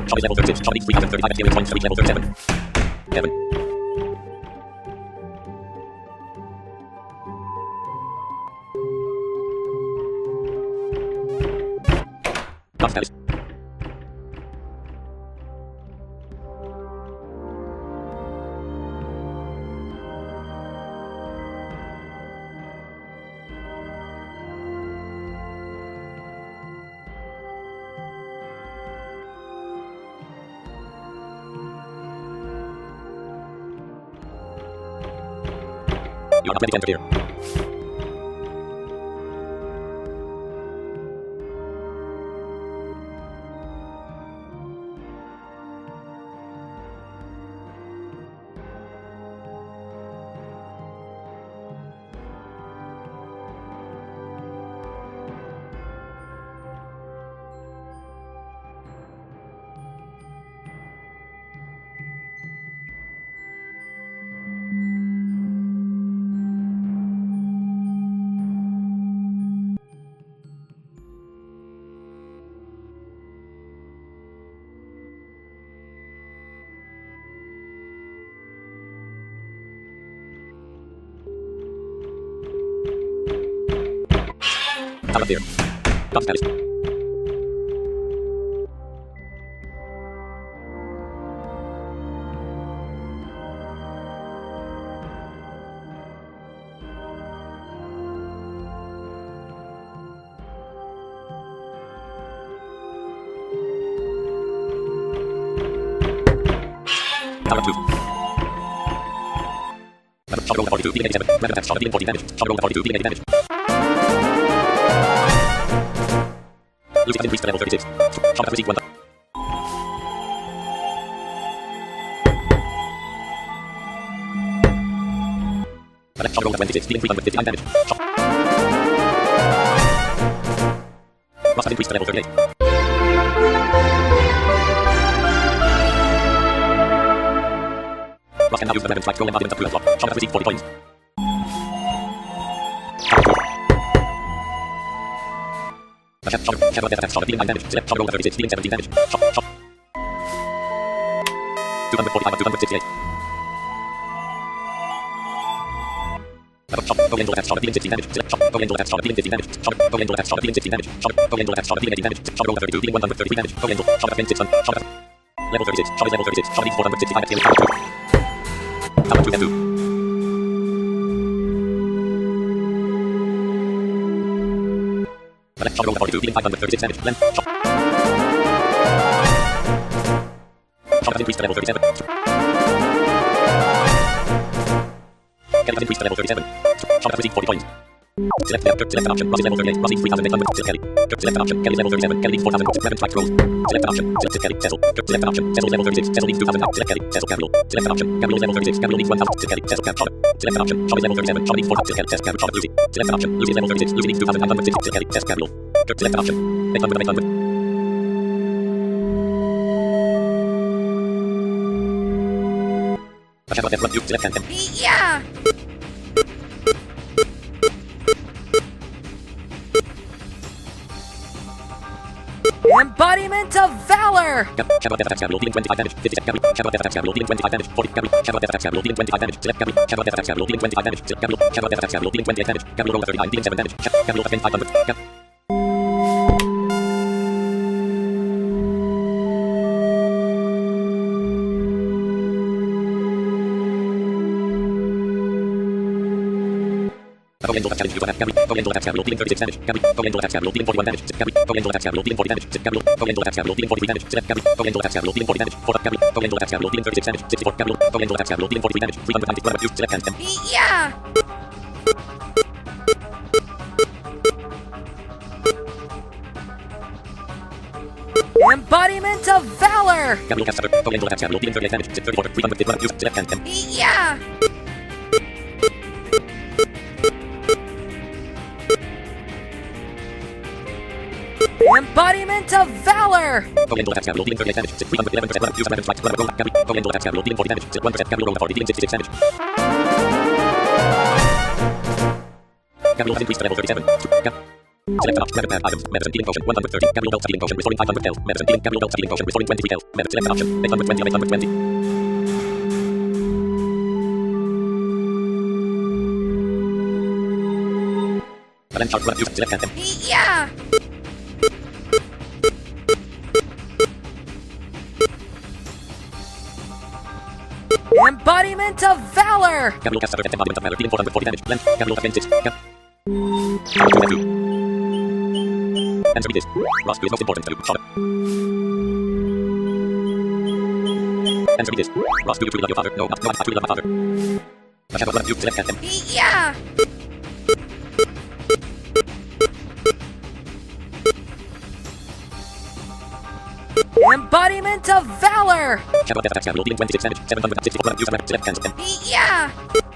Charlie level 36. Charlie 3035 experience points. Reach level 37. Heaven. Buff status. You are not ready to enter here. Tower clear. Buff status. Tower 2. Shot roll 42, dealing 87. Rapid attack shot dealing 40 damage. Shot roll 42, dealing 80 damage. Losing increased to level 36. Shot has received 1. Attack shot roll 26, dealing 359 damage. Shot. Ross has increased to level 38. Ross can now use the weapon strike roll embodiment of Cruel's Law. Shot has received 40 points. Shadow death attack shot dealing 9 damage. Select shot roll 36, dealing 17 damage. Shot. 245 and 268. Shot. Oriental attack shot dealing 16 damage. Select shot. Oriental attack shot dealing 15 damage. Shot. Oriental attack shot dealing 16 damage. Shot. Oriental attack shot dealing 18 damage. Shot roll 32, dealing 133 damage. Oriental. Shot at 26. Shot at level 36. Shot is level 36. Shot needs 465 at Tower 2. Tower 2 and 2. Select shot roll 42, dealing 536 damage. Length. Shot. Shot has increased to level 37. Kelly has increased to level 37. Shot has received 40 points. Select an option. Ross is level 38. Ross needs 3,800. Select Kelly. Select an option. Kelly is level 37. Kelly needs 4,000. Weapon strike rolls. Select an option. Select Kelly. Cecil. Select an option. Cecil is level 36. Cecil needs 2,000. Select Kelly. Cecil Gabriel. Select an option. Gabriel is level 36. Gabriel needs 1,000. Select Kelly. Cecil Gab. Shot. Select an option. Shot is level 37. Shot needs 4,000. Select Kelly. Cecil Gab. Shot. Lucy. Select an option. Lucy is level 36. Lucy needs 2,900. Select Kelly. Cecil Gabriel. Select an option. 800. 800. Shadow death run. Select 10. Yeah! Embodiment of Valor! Shadow death attack dealing 25 damage. 50 Gabriel. Shadow death attack dealing 25 damage. 40 Gabriel. Shadow death attack dealing 25 damage. Select Gabriel. Shadow death attack dealing 25 damage. Select Gabriel. Shadow death attack dealing 28 damage. Gabriel roll 39 dealing 7 damage. Gabriel again 500. Oriental attack challenge you have Gabriel. Oriental attack dealing 36 damage. Gabriel. Oriental attack dealing 41 damage. Gabriel. Oriental attack dealing 40 damage. Gabriel. Oriental attack dealing 43 damage. Select Gabriel. Oriental attack dealing 40 damage. 4 Gabriel. Oriental attack dealing 36 damage. 64 Gabriel. Oriental attack dealing 43 damage. 390 whatever used. Select 10. Yeah! Embodiment of Valor! Gabriel cast Shadow. Oriental attack dealing 38 damage. 34 300 whatever used. Select 10. Yeah! Embodiment of Valor! Oriental attack dealing 38 damage. 311% whatever used. Weapon strike whatever roll. Gabriel. Oriental attack dealing 40 damage. 1% Gabriel roll 40 dealing 66 damage. Gabriel has increased to level 37. Select an option. Rapid path items. Medicine healing potion 130. Gabriel Belt healing potion restoring 500 health. Medicine healing. Gabriel Belt healing potion restoring 23 health. Medicine. Select an option. 820 of 820. Balance chart. Use. Select anthem. Yeah! Embodiment of Valor! Gabriel cast Suffer embodiment of valor dealing 440 damage. Length. Gabriel offend 6. Power 2. Answer me this. Ross, who is most important to you? Shot. Answer me this. Ross, do you truly love your father? No, not. No, I truly love my father. I have one of you. Select anthem. Yeah! Embodiment of Valor! Shadow death attacks Gabriel dealing 26 damage. 764. Use a rapid. Select cancel them. Yeah!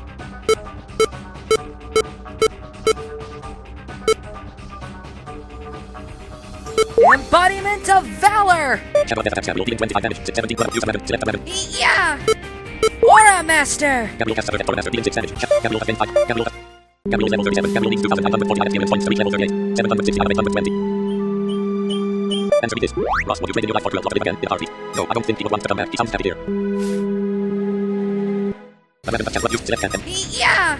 Embodiment of Valor! Shadow death attacks Gabriel dealing 25 damage. 17. Use a weapon. Select a weapon. Yeah! Aura Master! Gabriel casts Suffer Master dealing 6 damage. Gabriel offend 5. Gabriel is level 37. Gabriel needs 2,545 experience points to reach level 38. 760 out of 820. Answer me this. Ross, would you trade in your life for Duel? Love him again in a heartbeat. No, I don't think he would want to come back. He sounds happy here. A weapon that can use. Select anthem. Yeah!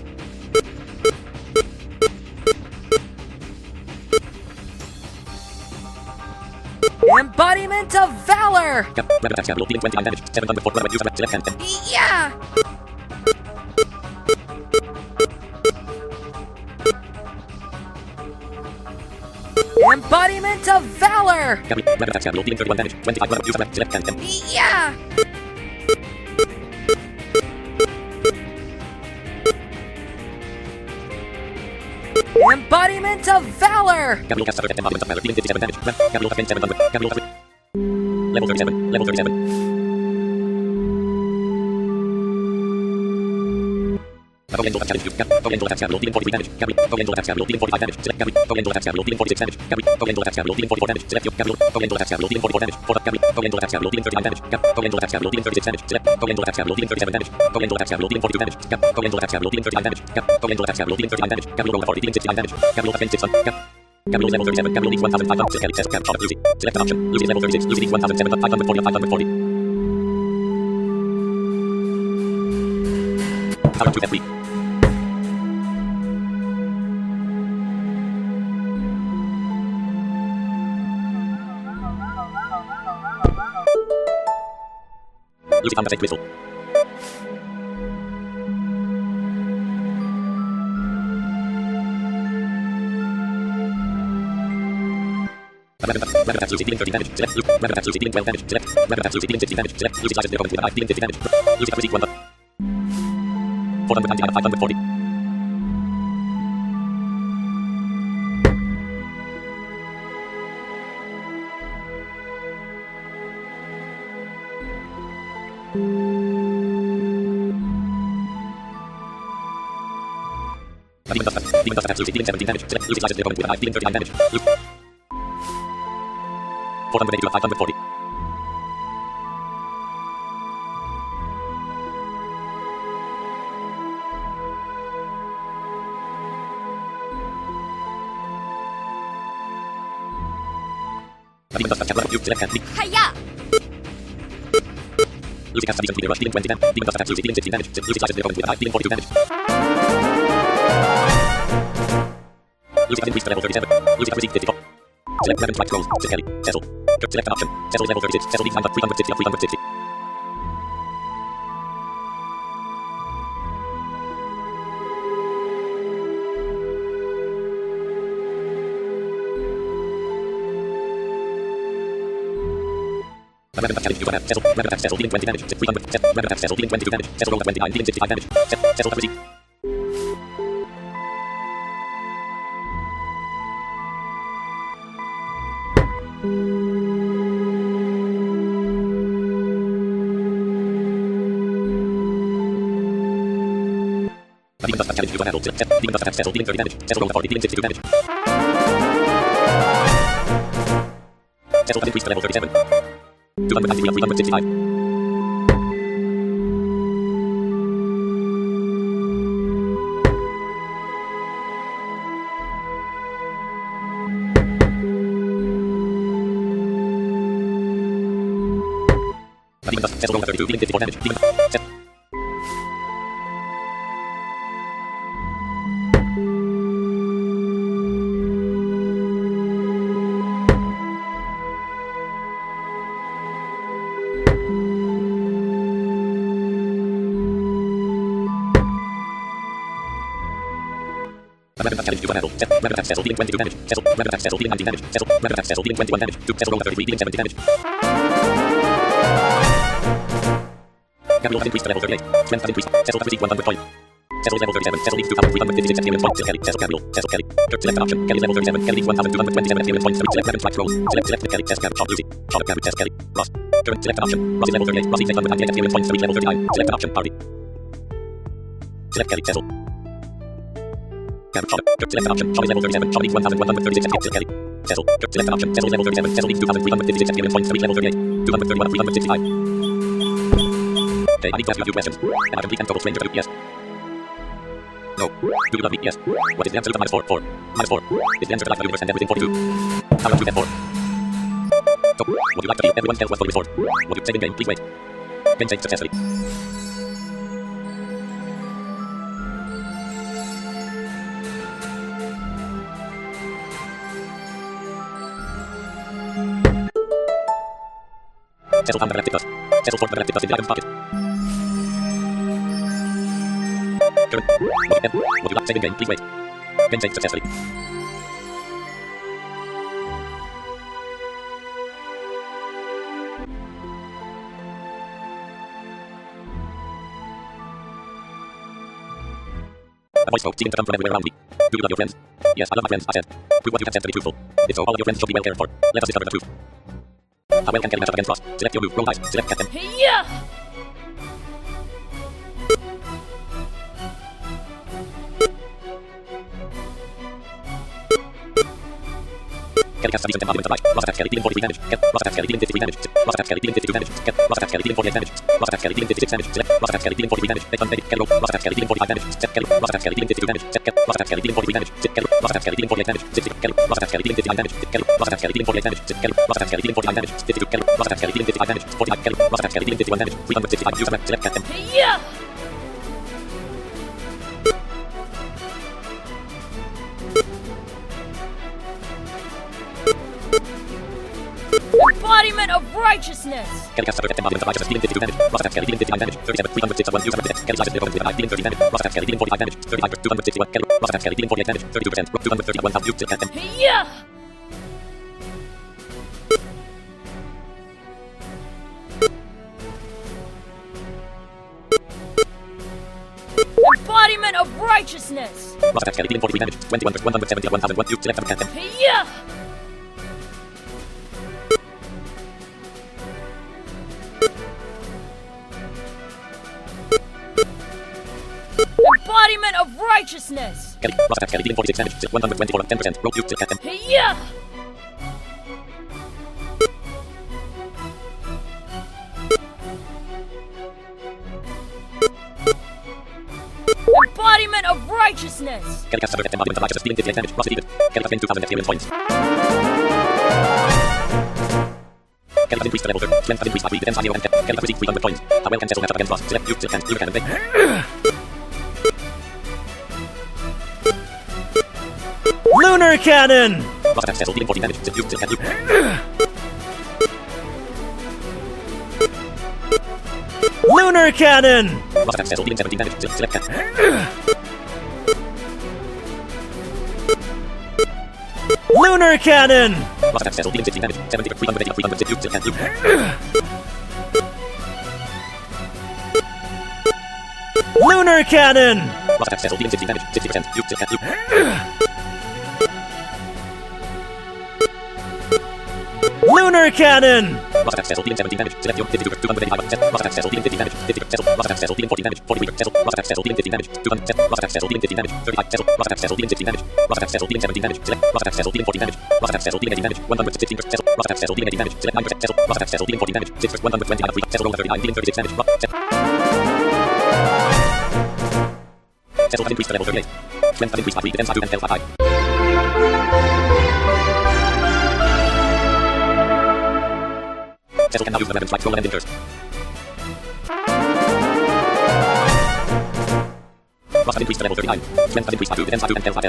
Embodiment of Valor! Weapon attacks Gabriel dealing 29 damage. 704. Weapon use. Select anthem. Yeah! Embodiment of Valor! Weapon attacks Gabriel dealing 31 damage. 25. Weapon use. Select anthem. Yeah! Embodiment of Valor! Gabriel casts Suffer embodiment of valor dealing 57 damage. Gabriel offend 700. Gabriel level 37. Level 37. Gabriel attacks challenge you. Gabriel attacks Gabriel dealing 43 damage. Gabriel attacks Gabriel dealing 45 damage. Select Gabriel attacks Gabriel dealing 46 damage. Gabriel attacks Gabriel dealing 44 damage. Select Gabriel attacks Gabriel dealing 44 damage. Gabriel attacks Gabriel dealing 39 damage. Gabriel attacks Gabriel dealing 36 damage. Select Gabriel attacks Gabriel dealing 37 damage. Gabriel attacks Gabriel dealing 42 damage. Gabriel attacks Gabriel dealing 39 damage. Gabriel attacks Gabriel dealing 39 damage. Gabriel roll 40 dealing 69 damage. Gabriel offend 6 on. Gabriel level 37. Gabriel needs 1,500. Select Kelly. Shot of Lucy. Select an option. Lucy level 36. Lucy needs 1,740 of 540. Power 2 F3. Lucy found the fake crystal. Weapon attacks Lucy dealing 13 damage. Select weapon attacks Lucy dealing 12 damage. Select weapon attacks Lucy dealing 16 damage. Select Lucy slices the opponent with a knife dealing 50 damage. Lucy has received 1 490 out of 540. Demon dust attacks Lucy dealing 17 damage. Select Lucy slices the opponent with a knife dealing 39 damage. 480 out of 540. Demon dust attacks you. Select can't. Hiya! Lucy casts a decent rush dealing 20 damage. Demon dust attacks Lucy dealing 16 damage. Lucy slices the opponent with a knife dealing 42 damage. Lucy has increased to level 37. Lucy has received 54. Select weapon strike rolls. Select Kelly. Cecil. Select an option. Cecil is level 36. Cecil needs 360 of 360. Weapon attack challenge you have. Cecil. Weapon attack Cecil dealing 20 damage. 300. Weapon attack Cecil dealing 22 damage. Cecil rolled a 29 dealing 65 damage. Cecil has received. Demon dust challenge you to handle. Demon dust attack Cecil dealing 30 damage. Cecil rolled a 40 dealing 62 damage. Cecil has increased to level 37. 293 of 365. Demon dust. Cecil roll number 32. Dealing 54 damage. Demon dust. Random attack challenge to handle. Random attack Cecil dealing 22 damage. Cecil. Random attack Cecil dealing 19 damage. Cecil. Random attack Cecil dealing 21 damage. Cecil roll number 33 dealing 70 damage. Gabriel has increased to level 38. Strength has increased. Cecil has received 100 points. Cecil level 37. Cecil needs 2,356 experience points. Cecil Kelly. Cecil Gabriel. Cecil Kelly. Select an option. Kelly level 37. Kelly needs 1,227 experience points. Select random track rolls. Select Kelly. Cecil Gabriel. Shot Lucy. Shot of Gabriel. Cecil Kelly. Ross. Current select an option. Ross is level 38. Ross needs 898 experience points. Reach level 39. Select an option. Party. Select Kelly. Cecil. Gabriel. Shot. Select an option. Shot is level 37. Shot needs 1,136 experience. Kelly. Cecil. Select an option. Cecil is level 37. Cecil needs 2,356 experience points. Reach level 38. 231 365. Okay, I need to ask you a few questions. Am I complete and total stranger to you? Yes. No. Do you love me? Yes. What is the answer to -4? 4. -4 is the answer to life of the universe and everything 42. How much do you get 4? So, would you like to feel everyone else was fully before? Would you save in game? Please wait. Game saved successfully. Cecil found the galactic dust. Cecil stored the galactic dust in the item's pocket. Current. Would you like saving game? Please wait. Game saved successfully. A voice spoke, seeming to come from everywhere around me. Do you love your friends? Yes, I love my friends, I said. Prove what you have said to be truthful. If so, all of your friends should be well cared for. Let us discover the truth. How well can Kelly match up against Ross? Select your move. Roll dice. Select captain. Yeah! Kelly casts a decent embodiment of light. Ross attacks Kelly, dealing 43 damage. Ross attacks Kelly, dealing 53 damage. Ross attacks Kelly, dealing 52 damage. Ross attacks Kelly, dealing 48 damage. Ross attacks Kelly, dealing 56 damage. Select. Ross attacks Kelly, dealing 43 damage. Take on Kelly. Kelly roll. Ross attacks Kelly, dealing 45 damage. Set Kelly. Ross attacks Kelly, dealing 52 damage. Set Kelly. Ross attacks Kelly, dealing 43 damage. Set Kelly. Ross attacks Kelly, dealing 48 damage. 60 Kelly. Ross attacks Kelly, dealing 59 damage. Kelly. Ross attacks Kelly, dealing 48 damage. Set Kelly. Ross attacks Kelly, dealing 49 damage. 52 Kelly. Ross attacks Kelly, dealing 55 damage. 45 Kelly. Ross attacks Kelly, dealing 51 damage. 365. Use a select captain. Yeah! Embodiment of righteousness! Kelly casts a perfect embodiment of righteousness, dealing 52 damage. Ross attacks Kelly, dealing 59 damage. 37, 306 of 1, use a perfect. Kelly slices 0.35, dealing 30 damage. Ross attacks Kelly, dealing 45 damage. 35, 261. Kelly. Ross attacks Kelly, dealing 48 damage. 32%. 230 of 1,000, use select captain. Yeah! Embodiment of righteousness! Ross attacks Kelly, dealing 43 damage. 21, 170 of 1,001, use select captain. Yeah! Embodiment of righteousness! Kelly. Ross attacks Kelly, dealing 46 damage. 124 of 10%. Roll, use select captain. Yeah! Embodiment of righteousness! Kelly casts a perfect embodiment of righteousness, dealing 58 damage. Ross defeated. Kelly has gained 2,000 experience points. Kelly has increased to level 30. Strength has increased by 3 defense, IO, and Kelly has received 300 points. How well can Cecil match up against Ross? Select use cannon. You can break. Lunar Cannon! Ross attacks Cecil, dealing 40 damage. Use cannon. Lunar Cannon! Ross attacks Cecil, dealing 17 damage. Select cannon. Lunar Cannon! Ross attacks Cecil, dealing 16 damage. 70 for 380 of 300. Use cannon. Lunar Cannon! Ross attacks Cecil, dealing 16 damage. 60%. Use cannon. Lunar Cannon! Ross attacks Cecil, dealing 17 damage. Select your 52 for 285. Ross attacks Cecil, dealing 50 damage. 50 Cecil. Ross attacks Cecil, dealing 40 damage. 43 Cecil. Ross attacks Cecil, dealing 15 damage. 200 Cecil. Ross attacks Cecil, dealing 15 damage. 35 Cecil. Ross attacks Cecil, dealing 16 damage. Ross attacks Cecil, dealing 17 damage. Select. Ross attacks Cecil, dealing 14 damage. Ross attacks Cecil, dealing 18 damage. 116 Cecil. Ross attacks Cecil, dealing 18 damage. Select 9% Cecil. Ross attacks Cecil, dealing 14 damage. 6 for 120 out of 3. Cecil roll 39, dealing 36 damage. Cecil has increased to level 38. Strength has increased by 3 defense, IO, and health by 5. Cecil can now use the random strike roll and ending curse. Ross has increased to level 39. Strength has increased by 2. Defense by 2 and health by 10.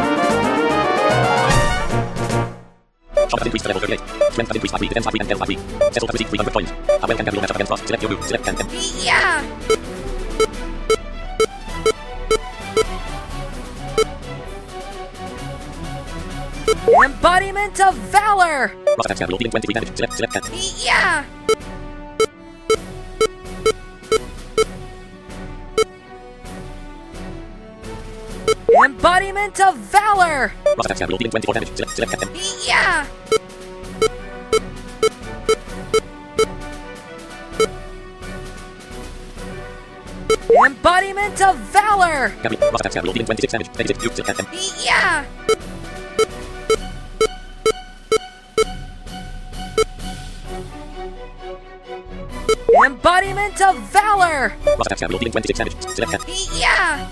Shot has increased to level 38. Strength has increased by 3. Defense by 3 and health by 3. Cecil has received 300 coins. How well can Gabriel match up against Ross? Select your move. Select can. Yeah! Embodiment of Valor! Ross attacks Gabriel, dealing 23 damage. Select can. Yeah! Embodiment of Valor! Ross attacks Gabriel, dealing 24 damage. Select can. Yeah! Embodiment of Valor! Gabriel, Ross attacks Gabriel, dealing 26 damage. Negative. You select can. Yeah! Embodiment of Valor! Ross attacks Gabriel, dealing 26 damage. Select can. Yeah!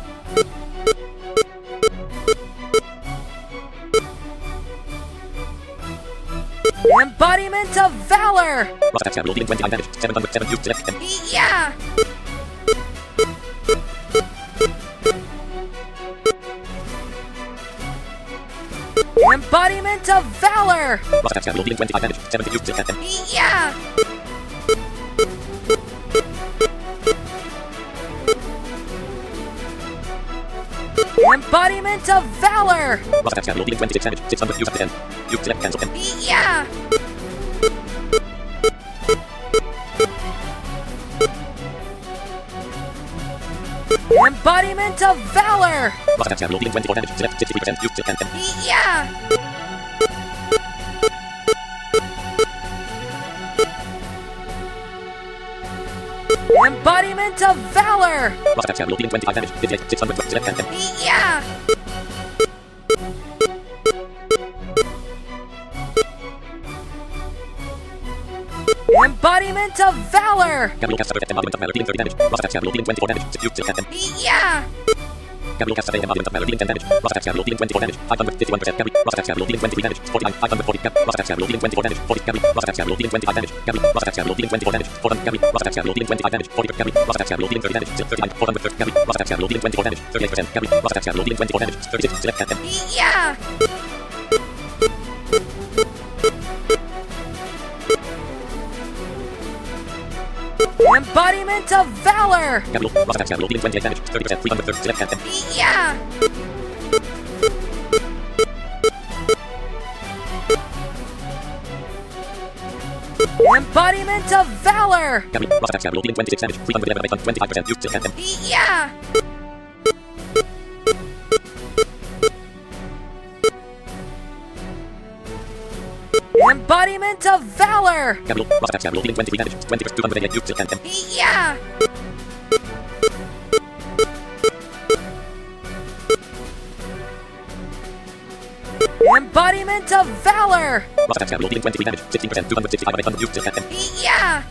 Embodiment of Valor! Ross attacks Gabriel, dealing 29 damage. 707. You select can. Yeah! Embodiment of Valor! Ross attacks Gabriel, dealing 25 damage. 70. You select can. Yeah! Embodiment of Valor! Ross attacks Gabriel, dealing 26 damage. 600. You select can. You select cancel can. Yeah! Embodiment of Valor! Ross attacks Gabriel, dealing 24 damage. Select 63%. You select can. Yeah! Embodiment of Valor! Ross attacks Gabriel, dealing 25 damage. 58. 600. Select can. Yeah! Embodiment of Valor! Gabriel casts a perfect embodiment of valor, dealing 30 damage. Ross attacks Gabriel, dealing 24 damage. You select can. Yeah! Gabriel casts a failed embodiment of valor, dealing 10 damage. Ross attacks Gabriel, dealing 24 damage. 551%. Gabriel. Ross attacks Gabriel, dealing 23 damage. 49. 540. Ross attacks Gabriel, dealing 24 damage. 40. Gabriel. Ross attacks Gabriel, dealing 25 damage. Gabriel. Ross attacks Gabriel, dealing 24 damage. 400. Gabriel. Ross attacks Gabriel, dealing 25 damage. 40. Gabriel. Ross attacks Gabriel, dealing 30 damage. 39. 430. Gabriel. Ross attacks Gabriel, dealing 24 damage. 38%. Gabriel. Ross attacks Gabriel, dealing 24 damage. 36. Select can. Yeah! Embodiment of Valor! Gabriel. Ross attacks Gabriel, dealing 28 damage. 30%. 330. Select can. Yeah! Embodiment of Valor! Gabriel. Ross attacks Gabriel, dealing 26 damage. 311. 25%. You select can. Yeah! Embodiment of Valor! Gabriel. Ross attacks Gabriel, dealing 23 damage. 20%. 288. You select can. Yeah! Embodiment of Valor! Ross attacks Gabriel, dealing 23 damage. 16%. 265. 800. You select can. Yeah!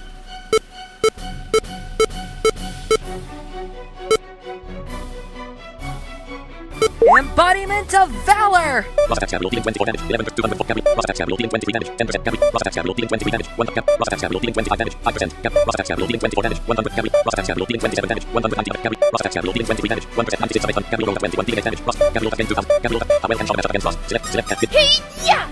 Embodiment of Valor! Ross attacks Gabriel, dealing 24 damage. 11%. 204. Gabriel. Ross attacks Gabriel, dealing 23 damage. 10%. Gabriel. Ross attacks Gabriel, dealing 23 damage. 1. Gabriel. Ross attacks Gabriel, dealing 25 damage. 5%. Gabriel. Ross attacks Gabriel, dealing 24 damage. 100. Gabriel. Ross attacks Gabriel, dealing 27 damage. 190. Gabriel. Ross attacks Gabriel, dealing 23 damage. 1%. 96 of 800. Gabriel rolled a 21, dealing 8 damage. Ross. Gabriel against 2000. Gabriel. How well can shot match up against Ross? Select can. Yeah!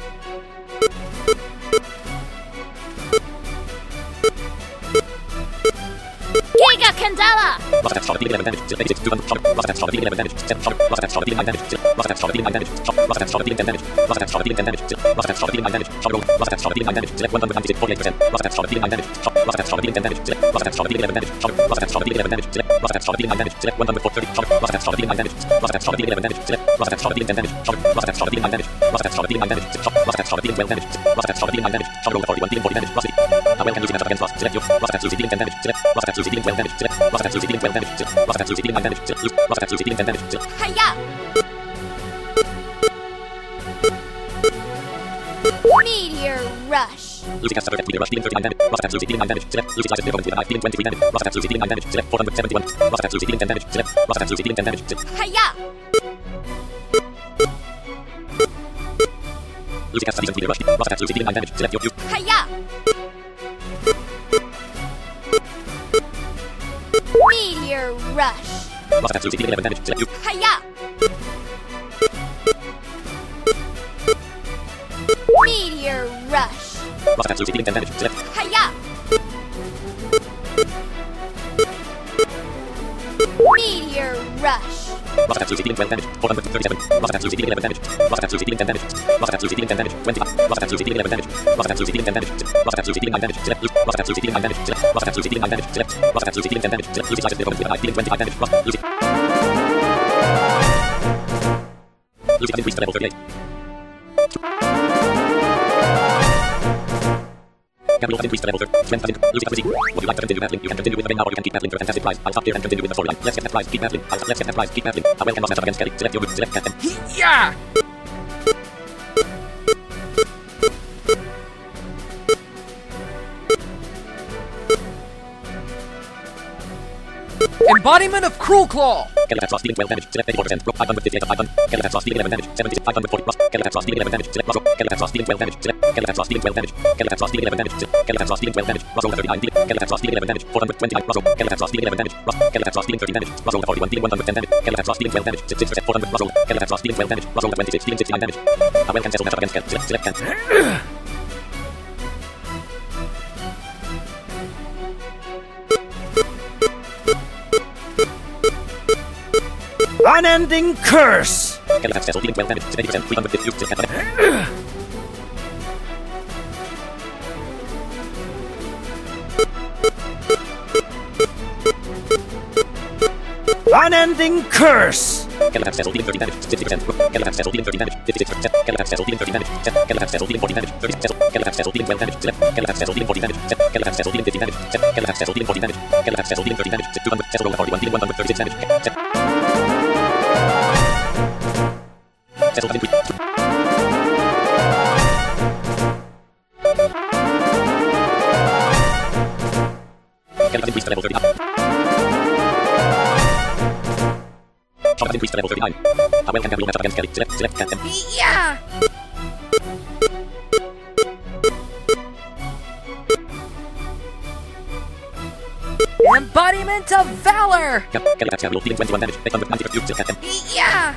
Giga Candela! Ross attacks shot, dealing 11 damage. Select 86. 200. Shot. Ross attacks shot, dealing 11 damage. 7. Shot. Ross attacks shot, dealing 9 damage. Ross attacks shot, dealing 9 damage. Shot. Ross attacks shot, dealing 10 damage. Ross attacks shot, dealing 10 damage. Ross attacks shot, dealing 9 damage. Shot roll. Ross attacks shot, dealing 9 damage. Select 196. 48%. Ross attacks shot, dealing 9 damage. Shot. Ross attacks shot, dealing 10 damage. Select. Ross attacks shot, dealing 11 damage. Shot. Ross attacks shot, dealing 11 damage. Select. Ross attacks shot, dealing 9 damage. Select 130. Shot. Ross attacks shot, dealing 9 damage. Ross attacks shot, dealing 11 damage. Select. Ross attacks shot, dealing 10 damage. Shot. Ross attacks shot, dealing 9 damage. Ross attacks shot, dealing 9 damage. Shot. Ross attacks shot, dealing 12 damage. Ross attacks shot, dealing 9 damage. Shot roll 41, dealing 40 damage. Ross. How well can Lucy match up against Ross? Select your. Ross attacks Lucy, dealing 10 damage. Select. Ross attacks Lucy, dealing 12 damage. Select. Ross attacks Lucy, dealing 12 damage. Select. Ross attacks Lucy, dealing 9 damage. Select. Ross attacks Lucy, dealing 10 damage. Select. Hiya! Meteor Rush! Lucy casts a perfect meteor rush, dealing 39 damage. Ross attacks Lucy, dealing 9 damage. Select. Lucy slices Nick with a knife, dealing 23 damage. Ross attacks Lucy, dealing 9 damage. Select. 471. Ross attacks Lucy, dealing 10 damage. Select. Ross attacks Lucy, dealing 10 damage. Select. Hiya! Lucy casts a decent meteor rush. Ross attacks Lucy, dealing 9 damage. Select your. Hiya! Meteor Rush! Ross attacks Lucy, dealing 11 damage. Select you. Hiya! Meteor rush. Ross attacks Lucy, dealing 10 damage. Select. Hiya! Meteor rush. Ross attacks Lucy, dealing 12 damage. 437. Ross attacks Lucy, dealing 11 damage. Ross attacks Lucy, dealing 10 damage. Ross attacks Lucy, dealing 10 damage. 25. Ross attacks Lucy, dealing 11 damage. Ross attacks Lucy, dealing 10 damage. Ross attacks Lucy, dealing 9 damage. Select. Ross attacks Lucy, dealing 9 damage. Select. Ross attacks Lucy, dealing 9 damage. Select. Ross attacks Lucy, dealing 10 damage. Select. Lucy slices the opponent with a knife, dealing 25 damage. Ross. Lucy. Lucy has increased to level 38. Gabriel has increased to level 30. Strength has increased. Lucy has received. Would you like to continue battling? You can continue with the ring now, or you can keep battling for a fantastic prize. I'll stop here and continue with the storyline. Let's get that prize. Keep battling. Let's get that prize. Keep battling. A well cannot match up against Kelly. Select your move. Select captain. Yeah! Embodiment of Cruel Claw! Kelly attacks Ross, dealing 12 damage. Select 84%. Rock 500 58 of 500. Kelly attacks Ross, dealing 11 damage. 76 540. Ross. Kelly attacks Ross, dealing 11 damage. Select Ross. Kelly attacks Ross, dealing 12 damage. Select. Kelly attacks Ross, dealing 12 damage. Kelly attacks Ross, dealing 11 damage. Select. Kelly attacks Ross, dealing 12 damage. Ross roll 39. Dealing. Kelly attacks Ross, dealing 11 damage. 429. Ross roll. Kelly attacks Ross, dealing 11 damage. Ross. Kelly attacks Ross, dealing 30 damage. Ross roll 41. Dealing 110 damage. Kelly attacks Ross, dealing 12 damage. 6% 400. Ross roll. Kelly attacks Ross, dealing 12 damage. Ross roll 26. Dealing 69 damage. A well can settle match up against Kelly. Select. Select can. Unending Curse! Kelly attacks Cecil, dealing 12 damage. 80%. 350. Select can. Unending Curse! Kelly attacks Cecil, dealing 30 damage. 60%. Kelly attacks Cecil, dealing 30 damage. 56%. Kelly attacks Cecil, dealing 30 damage. Kelly attacks Cecil, dealing 40 damage. 30. Cecil. Kelly attacks Cecil, dealing 12 damage. Select. Kelly attacks Cecil, dealing 40 damage. Kelly attacks Cecil, dealing 50 damage. Kelly attacks Cecil, dealing 40 damage. Kelly attacks Cecil, dealing 30 damage. 200. Cecil roll 41. Dealing 136 damage. Cecil has increased. Kelly has increased to level 30. Sean has increased to level 39. A well can Gabriel match up against Kelly. Select. Select captain. Yeah! Embodiment of Valor! Kelly attacks Gabriel, dealing 21 damage. 890 for select captain. Yeah!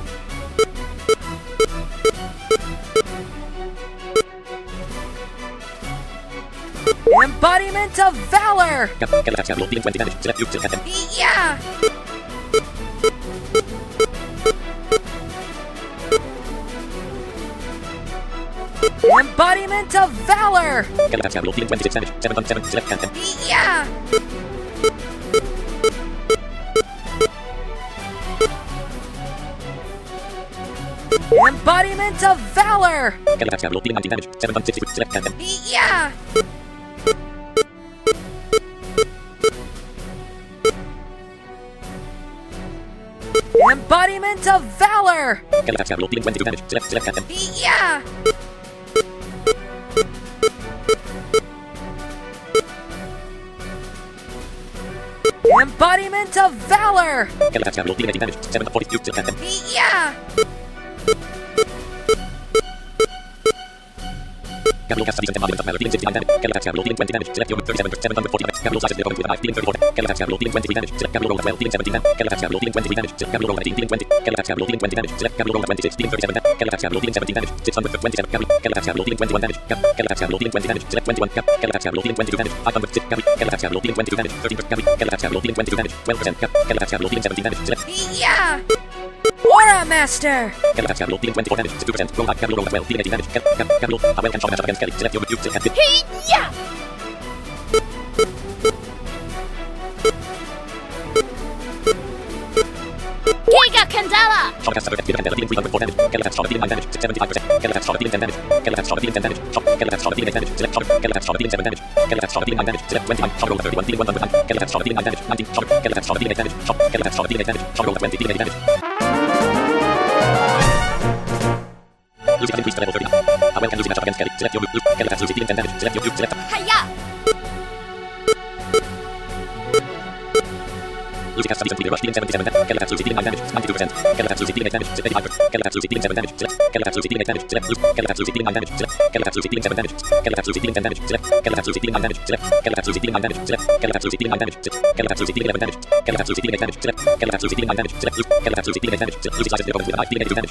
Embodiment of Valor! Kelly attacks Gabriel, dealing 20 damage. Select select captain. Yeah! Embodiment of Valor! Kelly attacks Gabriel, dealing 26 damage. 717. Select captain. Yeah! Embodiment of Valor! Kelly attacks Gabriel, dealing 19 damage. 760. Select captain. Yeah! Embodiment of Valor! Kelly attacks Gabriel, dealing 22 damage. Select captain. Yeah! Embodiment of Valor! Kelly attacks Gabriel, dealing 18 damage. 740. Select captain. Yeah! Gabriel casts a decent embodiment of valor, dealing 69 damage. Kelly attacks Gabriel, dealing 20 damage. Select your 37 for 740 damage. Gabriel slices the opponent with a knife, dealing 34. Kelly attacks Gabriel, dealing 23 damage. Select Gabriel roll at 12, dealing 17 damage. Kelly attacks Gabriel, dealing 23 damage. Select Gabriel roll at 18, dealing 20. Kelly attacks Gabriel, dealing 20 damage. Select Gabriel roll at 26, dealing 37 damage. Kelly attacks Gabriel, dealing 17 damage. 600 for 27. Kelly attacks Gabriel, dealing 21 damage. Kelly attacks Gabriel, dealing 20 damage. Select 21. Kelly attacks Gabriel, dealing 22 damage. 506. Kelly attacks Gabriel, dealing 22 damage. 13. Kelly attacks Gabriel, dealing 22 damage. 12%. Kelly attacks Gabriel, dealing 17 damage. Select. Yeah! Aura Master! Kelly attacks Gabriel, dealing 24 damage. 2%. Roll at Gabriel, roll at 12, dealing 18 damage. Gabriel, a well can shot match up against Kelly. Select your move. Select captain. Yeah! Giga Candela! Shot casts a dealing 304 damage. Kelly attacks shot dealing 9 damage. 75%. Kelly attacks shot dealing 10 damage. Kelly attacks shot dealing 10 damage. Kelly attacks shot dealing 8 damage. Select shot. Kelly attacks shot dealing 7 damage. Kelly attacks shot dealing 9 damage. Select 29. Shot roll at 31, dealing 100 damage. Kelly attacks shot dealing 9 damage. 19. Shot. Kelly attacks shot dealing 8 damage. Shot. Kelly attacks shot dealing 8 damage. Shot roll at 20, dealing 8 damage. Lucy has increased to level 30. A well can Lucy match up against Kelly. Select your move. Kelly attacks Lucy, dealing 10 damage. Select your move. Select. Hiya! Losing cast season 3 rush, dealing 77 damage. Kelly attacks Lucy, dealing 9 damage, 92%. Kelly attacks Lucy, dealing 8 damage, 85%. Kelly attacks Lucy, dealing 7 damage, Kelly attacks Lucy, dealing 8 damage, Kelly attacks Lucy, dealing 9 damage, Kelly attacks Lucy, dealing 7 damage, Kelly attacks Lucy, dealing 10 damage, Kelly attacks Lucy, dealing 9 damage, Kelly attacks Lucy, dealing 9 damage, Kelly attacks Lucy, dealing 9 damage, Kelly attacks Lucy, dealing 11 damage, Kelly attacks Lucy, dealing 8 damage, Kelly attacks Lucy, dealing 9 damage, Kelly attacks Lucy, dealing 8 damage, Lucy slices the opponent with a knife, dealing 82 damage.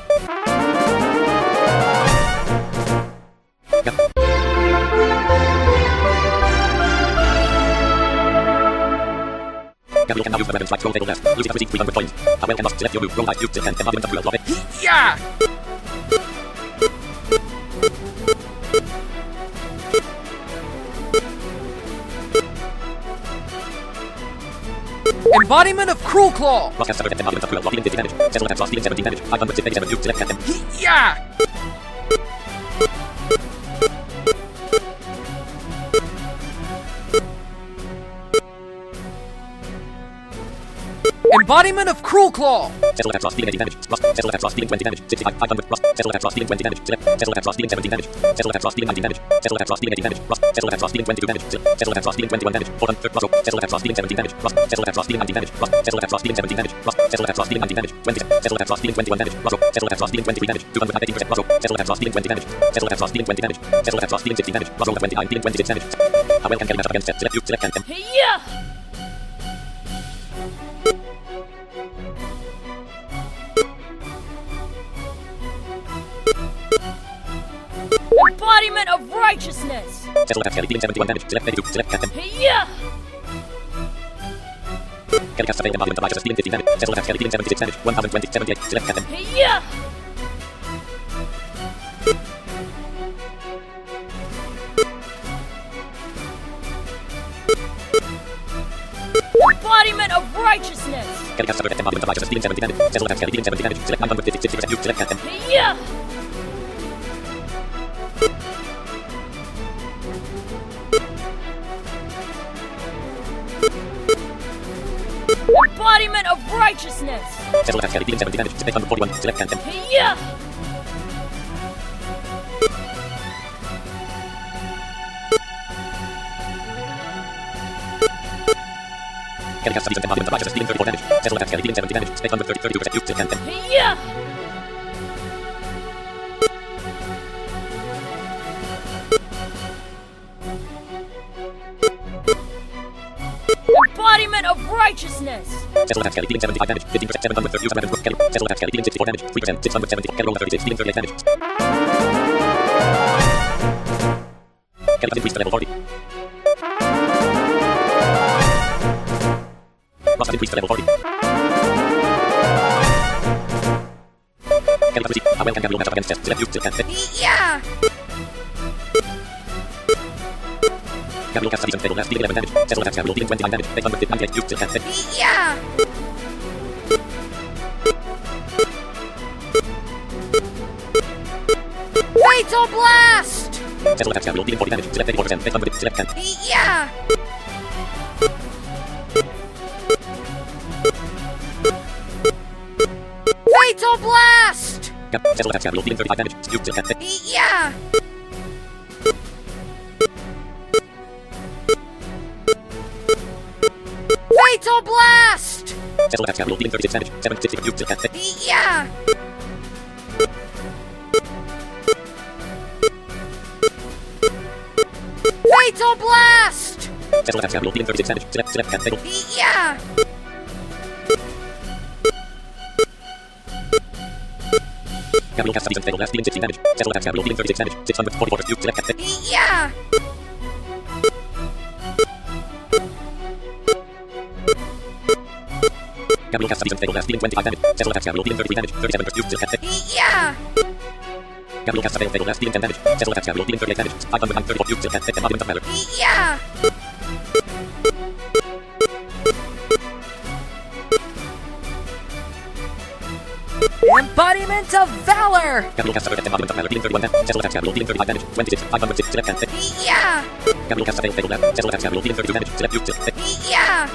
Gabriel can now use the weapon strike roll table left. Lucy has received 300 points. Abel cannot select your move. Roll 5, use and embodiment of real love it. Yeah! Embodiment of Cruel Claw. Ross has suffered embodiment of cruel law, dealing 50 damage. Cecil attacks Ross, dealing 17 damage. 587 use select captain. Yeah! Embodiment of Cruel Claw. Cecil attacks Ross, dealing 18 damage. Ross, Cecil attacks Ross, dealing 20 damage. 65, 500. Ross, Cecil attacks Ross, dealing 20 damage. Cecil attacks Ross, dealing 17 damage. Cecil attacks Ross, dealing 19 damage. Cecil attacks Ross, dealing 18 damage. Ross, Cecil attacks Ross, dealing 22 damage. Cecil attacks Ross, dealing 21 damage. 400. Ross, Cecil attacks Ross, dealing 17 damage. Ross, Cecil attacks Ross, dealing 19 damage. Ross, Cecil attacks Ross, dealing 17 damage. Ross, Cecil attacks Ross, dealing 19 damage. 20. Cecil attacks Ross, dealing 21 damage. Ross, Cecil attacks Ross, dealing 23 damage. 218%. Ross, Cecil attacks Ross, dealing 20 damage. Cecil attacks Ross, dealing 20 damage. Cecil attacks Ross, dealing 16 damage. Ross, 29, dealing 26 damage. How well can Kelly match up against Seth? Select you, select Anthem. Yeah! Embodiment of righteousness! Cecil attacks Kelly, dealing 71 damage. Select 82, select Anthem. Yeah! Kelly casts a failed embodiment of righteousness, dealing 15 damage. Cecil attacks Kelly, dealing 76 damage. 1020, 78, select Anthem. Yeah! Embodiment of righteousness! Kelly casts a perfect embodiment of righteousness, dealing 70 damage. Cecil attacks Kelly, dealing 70 damage. Select 950, 60%, use select Anthem. Yeah! Embodiment of righteousness! Cecil attacks Kelly, dealing 70 damage. 641, select Anthem. Yeah! Kelly casts a decent embodiment of righteousness, dealing 34 damage. Cecil attacks Kelly, dealing 70 damage. 630, 32%, use select Anthem. Yeah! Embodiment of righteousness! Cecil attacks Kelly, dealing 75 damage. 15%, 730, use weapon group. Kelly. Cecil attacks Kelly, dealing 64 damage. 3%, 670. Kelly roll 36, dealing 38 damage. Kelly has increased to level 40. Ross has increased to level 40. Kelly has received. How well can Gabriel match up against Seth? Select you, select Anthem. Yeah! Gabriel casts a decent fatal last, dealing 11 damage. Cecil attacks Gabriel, dealing 29 damage. 898, use select Anthem. Yeah! Fatal Blast! Cecil attacks Gabriel, dealing 40 damage. Select 84%. 800, select Anthem. Yeah! Fatal Blast! Cecil attacks Gabriel, dealing 35 damage. Use select Anthem. Yeah! Fatal Blast! Cecil attacks Gabriel, dealing 36 damage. 760, use select Anthem. Yeah! Fatal Blast! Cecil attacks Gabriel, dealing 36 damage. Select Anthem. Yeah! Gabriel casts a decent fatal last, dealing 16 damage. Cecil attacks Gabriel, dealing 36 damage. 644, use select Anthem. Yeah! Gabriel casts a decent fatal last, dealing 25 damage. Cecil attacks Gabriel, dealing 33 damage. 37%, use select Anthem. Yeah! Gabriel casts a fatal last, dealing 10 damage. Cecil attacks Gabriel, dealing 38 damage. 534, use select Anthem. Embodiment of valor. Yeah! Embodiment of Valor! Gabriel casts a perfect embodiment of valor, dealing 31 damage. Cecil attacks Gabriel, dealing 35 damage. 26, 506, select Anthem. Yeah! Gabriel casts a fatal last. Cecil attacks Gabriel, dealing 32 damage. Select use select Anthem. Yeah!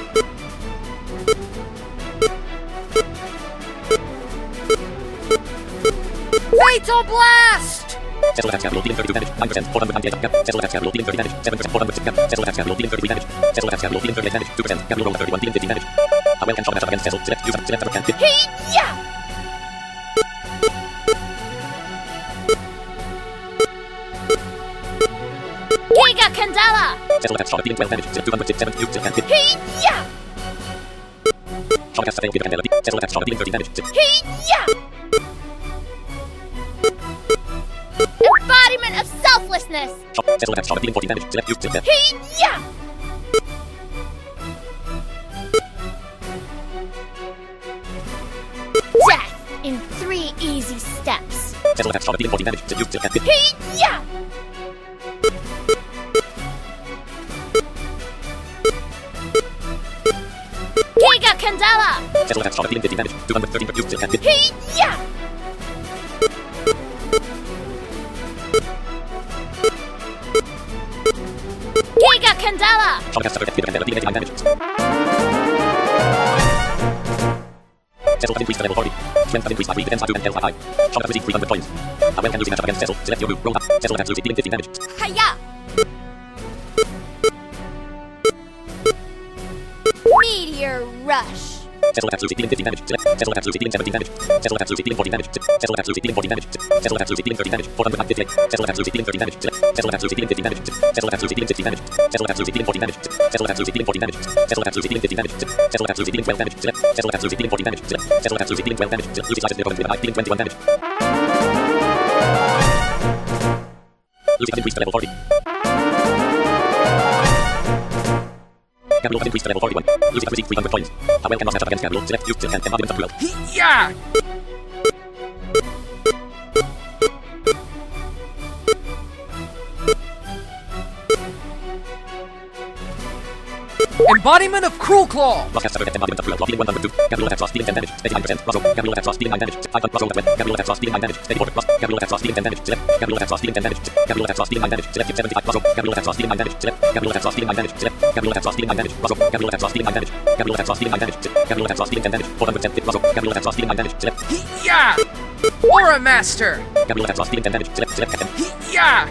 Fatal Blast! Cecil attacks Gabriel, dealing 32 damage. 9%, 498. Cecil attacks Gabriel, dealing 30 damage. 7%, 406. Cecil attacks Gabriel, dealing 30 damage. Cecil attacks Gabriel, dealing 38 damage. 2%. Gabriel roll 31, dealing 15 damage. Howell can shove matchup against Cecil. Select user. Select can hit. Hey-ya! Giga Candela! Cecil attacks shove dealing 12 damage. Select 207 use can hit. Hey-ya! Shove casts fail Giga Candela. Cecil attacks shove dealing 30 damage. Hey-ya! Embodiment of selflessness! Cecil attacks shove dealing 14 damage. Select use death. Hey-ya! Death in 3 easy steps. Cecil attacks shove dealing 14 damage. Select use can hit. Hey-ya! Giga Candela! Cecil attacks shove dealing 15 damage. 213 per use can hit. Hey-ya! Giga Candela! Shove casts protect Giga Candela dealing 89 damage. Cecil has increased to level 40. Strength has increased by 3, defense by 2, and health by 5. Shove has received 300 points. Howell can lose a matchup against Cecil. Select your move. Roll up. Cecil attacks Lucy dealing 15 damage. Hiya! Meteor Rush! Cecil attacks Lucy dealing 15 damage. Select. Cecil attacks Lucy dealing 17 damage. Cecil attacks Lucy dealing 14 damage. Cecil attacks Lucy dealing 14 damage. Cecil attacks Lucy dealing 30 damage. 458. Cecil attacks Lucy dealing 30 damage. Select. Cecil attacks Lucy dealing 15 damage. Cecil attacks Lucy dealing 16 damage. Cecil attacks Lucy dealing 14 damage. Cecil attacks Lucy dealing 14 damage. Cecil attacks Lucy dealing 15 damage. Cecil attacks Lucy dealing 12 damage. Select. Cecil attacks Lucy dealing 14 damage. Select. Cecil attacks Lucy dealing 12 damage. Select. Lucy slices the opponent with a knife dealing 21 damage. Lucy has increased to level 40. Gabriel has increased to level 41. Lucy has received 300 points. Howell cannot match up against Gabriel. Select use skill and embodiment of cruel. Yeah! Embodiment of Cruel Claw! Ross casts protect embodiment of cruel. Claw dealing 102. Gabriel attacks Ross dealing 10 damage. 89%. Ross. Gabriel attacks Ross dealing 9 damage. 500. Ross roll that well. Gabriel attacks Ross dealing 9 damage. 84. Ross. Gabriel attacks Ross dealing 10 damage. Select. Gabriel attacks Ross dealing 10 damage. Gabriel attacks Ross dealing 9 damage. Select 75. Ross. Gabriel attacks Ross dealing 9 damage. Select. Gabriel attacks Ross dealing 9 damage. Select. Gabriel attacks Ross dealing 9 damage. Ross. Gabriel attacks Ross dealing 9 damage. Gabriel attacks Ross dealing 9 damage. Gabriel attacks Ross dealing 10 damage. 410 hit. Ross. Gabriel attacks Ross dealing 9 damage. Select. Yeah! Aura Master! Gabriel attacks Ross dealing 10 damage. Select. Select captain. Yeah!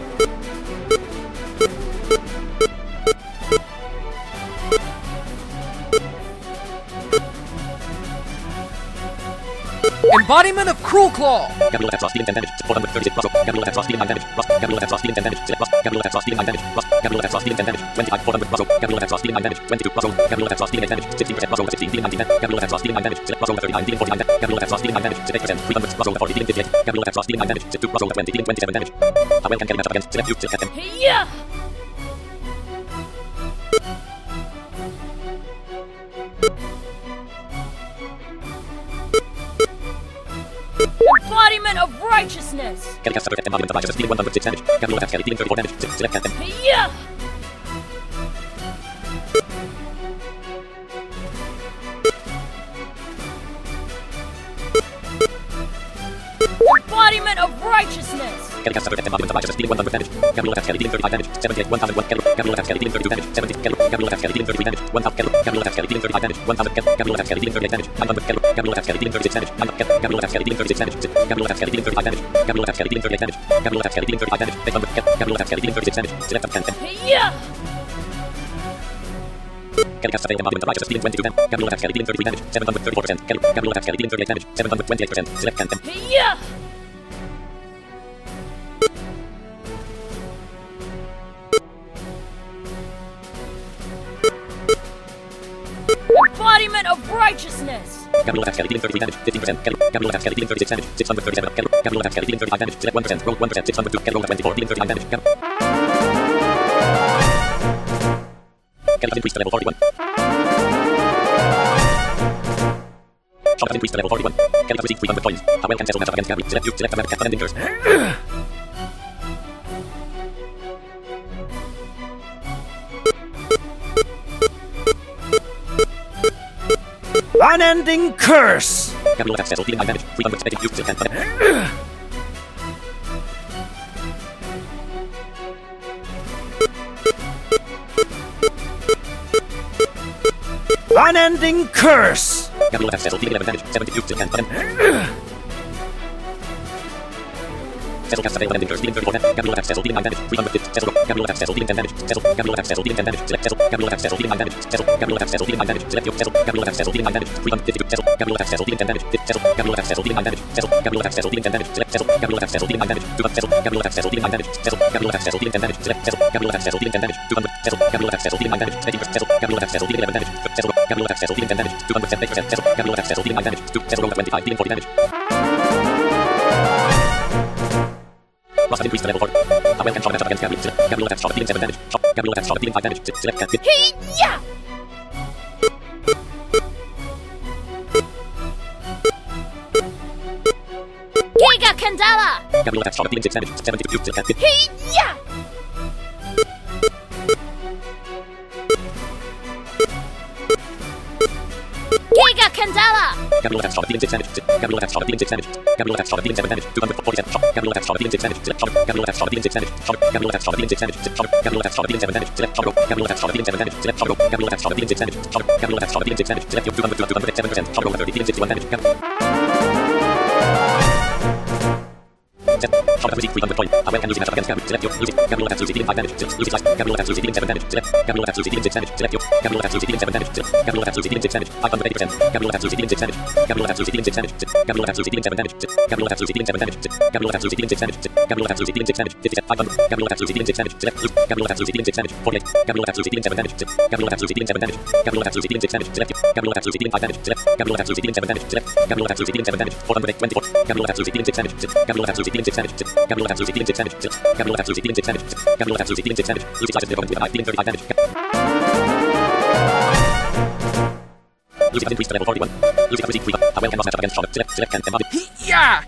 Embodiment of Cruel Claw! Gabriel attacks Ross dealing 10 damage. 436. Ross. Gabriel attacks Ross dealing 9 damage. Ross. Gabriel attacks Ross dealing 10 damage. Select. Ross. Gabriel attacks Ross dealing 9 damage. Ross. Gabriel attacks Ross dealing 10 damage. 25. 400. Ross. Gabriel attacks Ross dealing 9 damage. 22. Ross. Gabriel attacks Ross dealing 8 damage. 16%. Ross. 16 dealing 19. Gabriel attacks Ross dealing 9 damage. Select. Ross. 39 dealing 49. Gabriel attacks Ross dealing 9 damage. 8%. 300. Ross. 40 dealing 58. Gabriel attacks Ross dealing 9 damage. 2. Ross. 20 dealing 27 damage. Howell can carry matchup against Select. Use Select captain. Hiya! Embodiment of righteousness! Kelly casts protect embodiment of righteousness dealing 106 damage. Gabriel attacks Kelly dealing 34 damage. Select captain. Hiya! Embodiment of righteousness! Kelly casts protect embodiment of righteousness dealing 100 damage. Gabriel attacks Kelly dealing 35 damage. 78. 1001. Gabriel attacks Kelly dealing 32 damage. 70. Gabriel attacks Kelly dealing 33 damage. 1000. Gabriel attacks Kelly dealing 35 damage. 1000. Gabriel attacks Kelly dealing 38 damage. 900. Gabriel attacks Kelly dealing 36 damage. 900. Gabriel attacks Kelly dealing 36 damage. Gabriel attacks Kelly dealing 35 damage. Gabriel attacks Kelly dealing 38 damage. Gabriel attacks Kelly dealing 35 damage. 800. Gabriel attacks Kelly dealing 36 damage. Select captain. Hiya! Kelly casts failed embodiment of righteousness dealing 22 damage. Gabriel attacks Kelly dealing 33 damage. 734%. Gabriel attacks Kelly dealing 38 damage. 728%. Select captain. Hiya! Embodiment of righteousness! Gabriel attacks Kelly dealing 33 damage. 15%. Gabriel attacks Kelly dealing 36 damage. 637. Gabriel attacks Kelly dealing 35 damage. Select 1%. Roll 1%. 602. Kelly roll 24 dealing 39 damage. Kelly has increased to level 41. Shove has increased to level 41. Kelly has received 300 points. Howell can settle matchup against Gabriel. Select you. Select America. Captain ending curse. Unending Curse! Gabriel attacks Cecil dealing 9 damage. 300 spectate you. Select captain. Unending Curse! Gabriel attacks Cecil dealing 11 damage. 70 you. Select captain. Cecil casts available ending curse, dealing 34 Gabriel attacks Cecil, dealing 9 damage. 350. Cecil, Gabriel attacks Cecil, dealing 10 damage. Cecil, Gabriel attacks Cecil, dealing 10 damage. Select Cecil, Gabriel attacks Cecil, dealing 9 damage. Cecil, Gabriel attacks Cecil, dealing 9 damage. Select your Cecil, Gabriel attacks Cecil, dealing 9 damage. 352. Cecil, Gabriel attacks Cecil, dealing 10 damage. Cecil, Gabriel attacks Cecil, dealing 9 damage. Cecil, Gabriel attacks Cecil, dealing 10 damage. Select Cecil, Gabriel attacks Cecil, dealing 9 damage. 200. Cecil, Gabriel attacks Cecil, dealing 9 damage. Cecil, Gabriel attacks Cecil, dealing 10 damage. Select Cecil, Gabriel attacks Cecil, dealing 10 damage. 200. Cecil, Gabriel attacks Cecil, dealing 9 damage. 18%. Cecil, Gabriel attacks Cecil, dealing 11 damage. Cecil, Gabriel attacks Cecil, dealing 10 damage. 200%. Cecil, Gabriel attacks Cecil, dealing 9 damage. Cecil, roll at 25, dealing 40 damage. Ross has increased to level 4. Awel can charge against Gabriel. Gabriel attacks Charlotte, dealing 7 damage. Gabriel attacks Charlotte, dealing 5 damage. Select cat. Hey-ya! Giga Candela! Gabriel attacks Charlotte, dealing 6 damage. 72. Select cat. Hey-ya! Giga Candela! Gabriel attacks Charlotte, dealing 6 damage. Gabriel attacks Charlotte, dealing 6 damage. Gabriel attacks Charlotte, dealing 7 damage. 247. Gabriel attacks Charlotte, dealing 6 damage. Gabriel attacks Charlotte, dealing 6 damage. Gabriel attacks Charlotte, dealing 6 damage. Gabriel attacks Charlotte, dealing 7 damage. Select Charlotte. Gabriel attacks Charlotte, dealing 7 damage. Select Charlotte. Gabriel attacks Charlotte, dealing 6 damage. Gabriel attacks Charlotte, dealing 6 damage. Select your 200 to 207%. Charlotte 30, dealing 61 damage. Charlotte has received 300 points. Awel can lose match against Gabriel. Select your Lucy. Gabriel attacks Lucy, dealing 5 damage. Lucy slice. Gabriel attacks Lucy, dealing 7 damage. Select. Gabriel attacks Lucy, dealing 6 damage. Select your. Gabriel attacks Lucy, dealing 7 damage. Select. Gabriel attacks Lucy, dealing 6 damage. 580%. Gabriel attacks Lucy, dealing 6 damage. Gabriel attacks Lucy, dealing 6 damage. Gabriel attacks Lucy, dealing 7 damage. Gabriel attacks Lucy, dealing 7 damage. Gabriel attacks Lucy, dealing 6 damage. Gabriel attacks Lucy, dealing 6 damage. 50%. 500. Gabriel attacks Lucy, dealing 6 damage. Select. Gabriel attacks Lucy, dealing 6 damage. 48. Gabriel attacks Lucy, dealing 7 damage. Gabriel attacks Lucy, dealing 7 damage. Gabriel attacks Lucy, dealing 6 damage. Select. Gabriel attacks Lucy, dealing 5 damage. Select. Gabriel attacks Lucy, dealing 7 damage. Select. Gabriel attacks Lucy, dealing 7 damage. 424. Gabriel attacks Lucy, dealing 6 damage. Gabriel attacks Lucy, dealing 6 damage. Gabriel attacks Lucy, dealing 6 damage. Gabriel attacks Lucy, dealing 6 damage. Gabriel attacks Lucy, dealing 6 damage. Lucy slices the opponent with a knife, dealing 35 damage. Lucy has increased to level 41. Lucy has received 3 buffs. Awel can match against Charlotte. Select can embody. Yeah!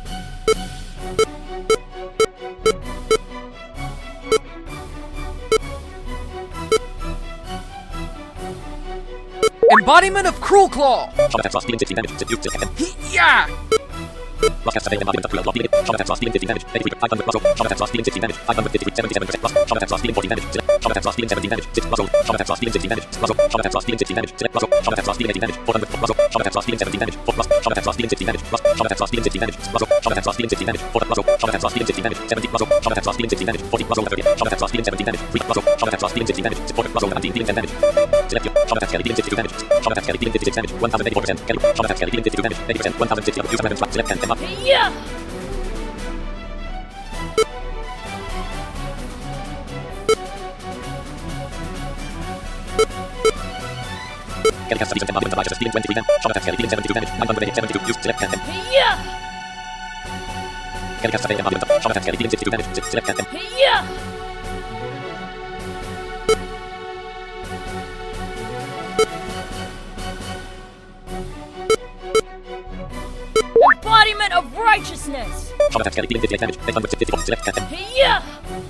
Embodiment of Cruel Claw! Charlotte attacks Ross, dealing 16 damage. Select can. Yeah! Ross casts available embodiment of Cruel Claw, dealing. Charlotte attacks Ross, dealing 15 damage. 83. 500. Ross roll. Charlotte attacks Ross, dealing 16 damage. 553. 77%. Ross. Charlotte attacks Ross, dealing 14 damage. Select. Charlotte attacks Ross, dealing 17 damage. 6. Ross roll. Charlotte attacks Ross, dealing 16 damage. Ross roll. Charlotte attacks Ross, dealing 16 damage. Select. Ross roll. Charlotte attacks Ross, dealing 18 damage. 400. Ross roll. Charlotte attacks Ross, dealing 17 damage. 4. Ross. Charlotte attacks Ross, dealing 16 damage. Ross. Charlotte attacks Ross, dealing 16 damage. Ross roll. Charlotte attacks Ross, dealing 16 damage. 4. Ross roll. Charlotte attacks Ross, dealing 16 damage. 70. Ross roll. Charlotte attacks Ross, dealing 16 damage. 40. Ross roll 30. Charlotte attacks Ross, dealing 17 damage. 3. Ross roll. Charlotte attacks Ross, dealing 16 damage. 4. Ross roll 19, dealing 10 damage. Select your. Charlotte attacks Kelly, dealing 62 damage. Charlotte attacks Kelly, dealing 56 damage. 1084%. Kelly. Charlotte attacks Kelly, dealing 52 damage. 80%. 1060. Use 7 slap. Select can embody. Yeah! Kelly casts a recent embodiment of righteousness, dealing 23 damage. Charlotte attacks Kelly, dealing 72 damage. 972. Use select can. Yeah! Kelly casts a failed embodiment of Charlotte attacks Kelly, dealing 62 damage. Select can. Yeah! Embodiment of righteousness! Charlotte attacks Kelly, dealing 58 damage. 854. Select can. Yeah!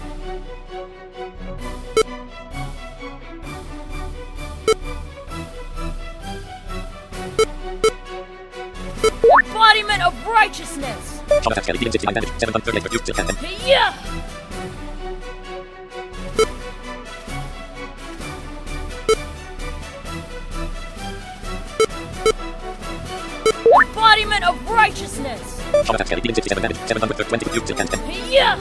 Embodiment of righteousness! Charlotte attacks Kelly, dealing 69 damage. 738. Use select can. Yeah! Embodiment of righteousness! Charlotte attacks Kelly, dealing 67 damage. 720. Use select can. Yeah!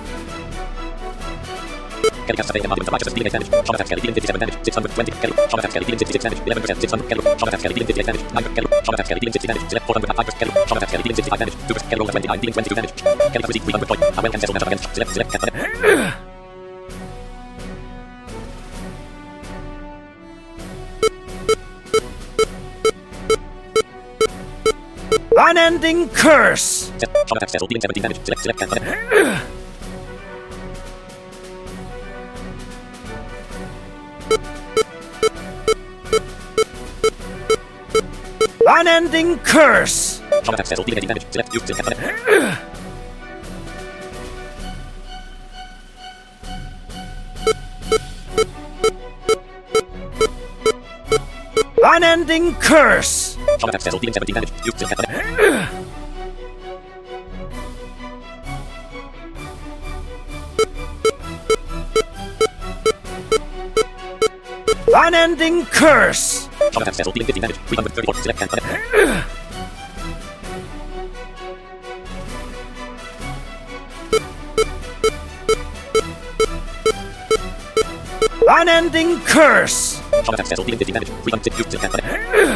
Kelly casts a failed embodiment of righteousness, dealing 8 damage. Charlotte attacks Kelly, dealing 57 damage. 620. Kelly. Charlotte attacks Kelly, dealing 66 damage. 11%. 600. Kelly. Charlotte attacks Kelly, dealing 58 damage. 9. Kelly. Charlotte attacks Kelly, dealing 60 damage. Select 400. 5. Kelly. Charlotte attacks Kelly, dealing 65 damage. 2%. Kelly roll 29, dealing 22 damage. Kelly has received 300 points. Awel can settle match against. Select can. Unending Curse! Charlotte attacks Cecil, dealing 17 damage. Select can. Unending Curse! Charlotte attacks Cecil, dealing 18 damage. Select. Use select can. Unending Curse! Charlotte attacks Cecil, dealing 17 damage. Use select can. Unending Curse! Charlotte attacks Cecil, dealing 15 damage. 334. Select can. Unending curse! Shock attack Cecil, dealing 15 damage. Free untipped, use select button.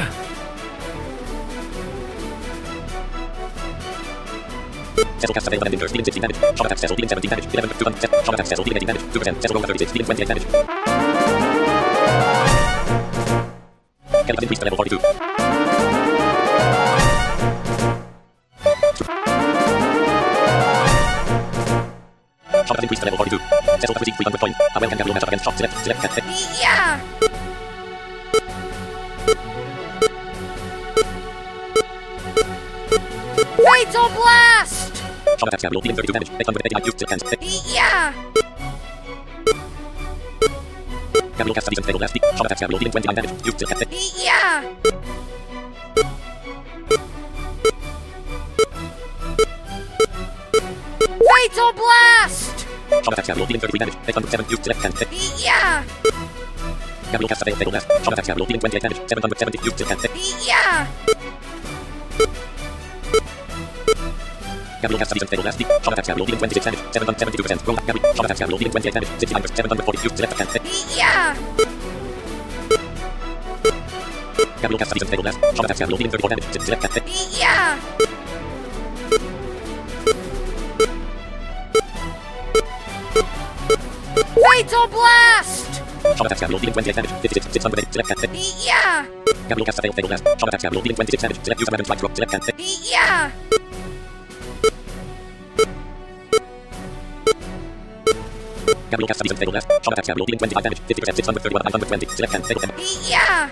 Cecil casts available unending curse, dealing 16 damage. Shock attack Cecil, dealing 17 damage. 11 2 Shock attack Cecil, dealing 18 damage. 2%. Cecil roll 36, dealing 28 damage. Kelly increased to level 42. Shock has increased to level 42. Cecil has received 300 points. A well can capital matchup against Shock. Select cat. Yeah! Fatal Blast! Shock attack capital, dealing 32 damage. 889 used select cat. Yeah! Capital casts a decent fatal blast. Shock attack capital, dealing 29 damage. Used select cat. Yeah! Fatal Blast! Shock attack capital, dealing 33 damage. 807 used select cat. Yeah! Capital casts a fatal blast. Shock attack capital, dealing 28 damage. 770 used select cat. Yeah! Capital casts a decent fatal blast. Shock attack capital, dealing 26 damage. 772%. Roll back. Shock attack capital, dealing 28 damage. 69%. 740 used select cat. Yeah! Capital casts a decent fatal blast. Shock attack capital, dealing 34 damage. Select cat. Yeah! Fatal Blast! Shock attack capital, dealing 28 damage. 56. 608. Select cat. Yeah! Capital casts a fatal blast. Shock attack capital, dealing 26 damage. Select use weapon strike throw. Select cat. Yeah! Capital casts a decent fatal blast. Shock attack capital, dealing 25 damage. 50%. 631. 920. Select cat. Fatal damage. Yeah!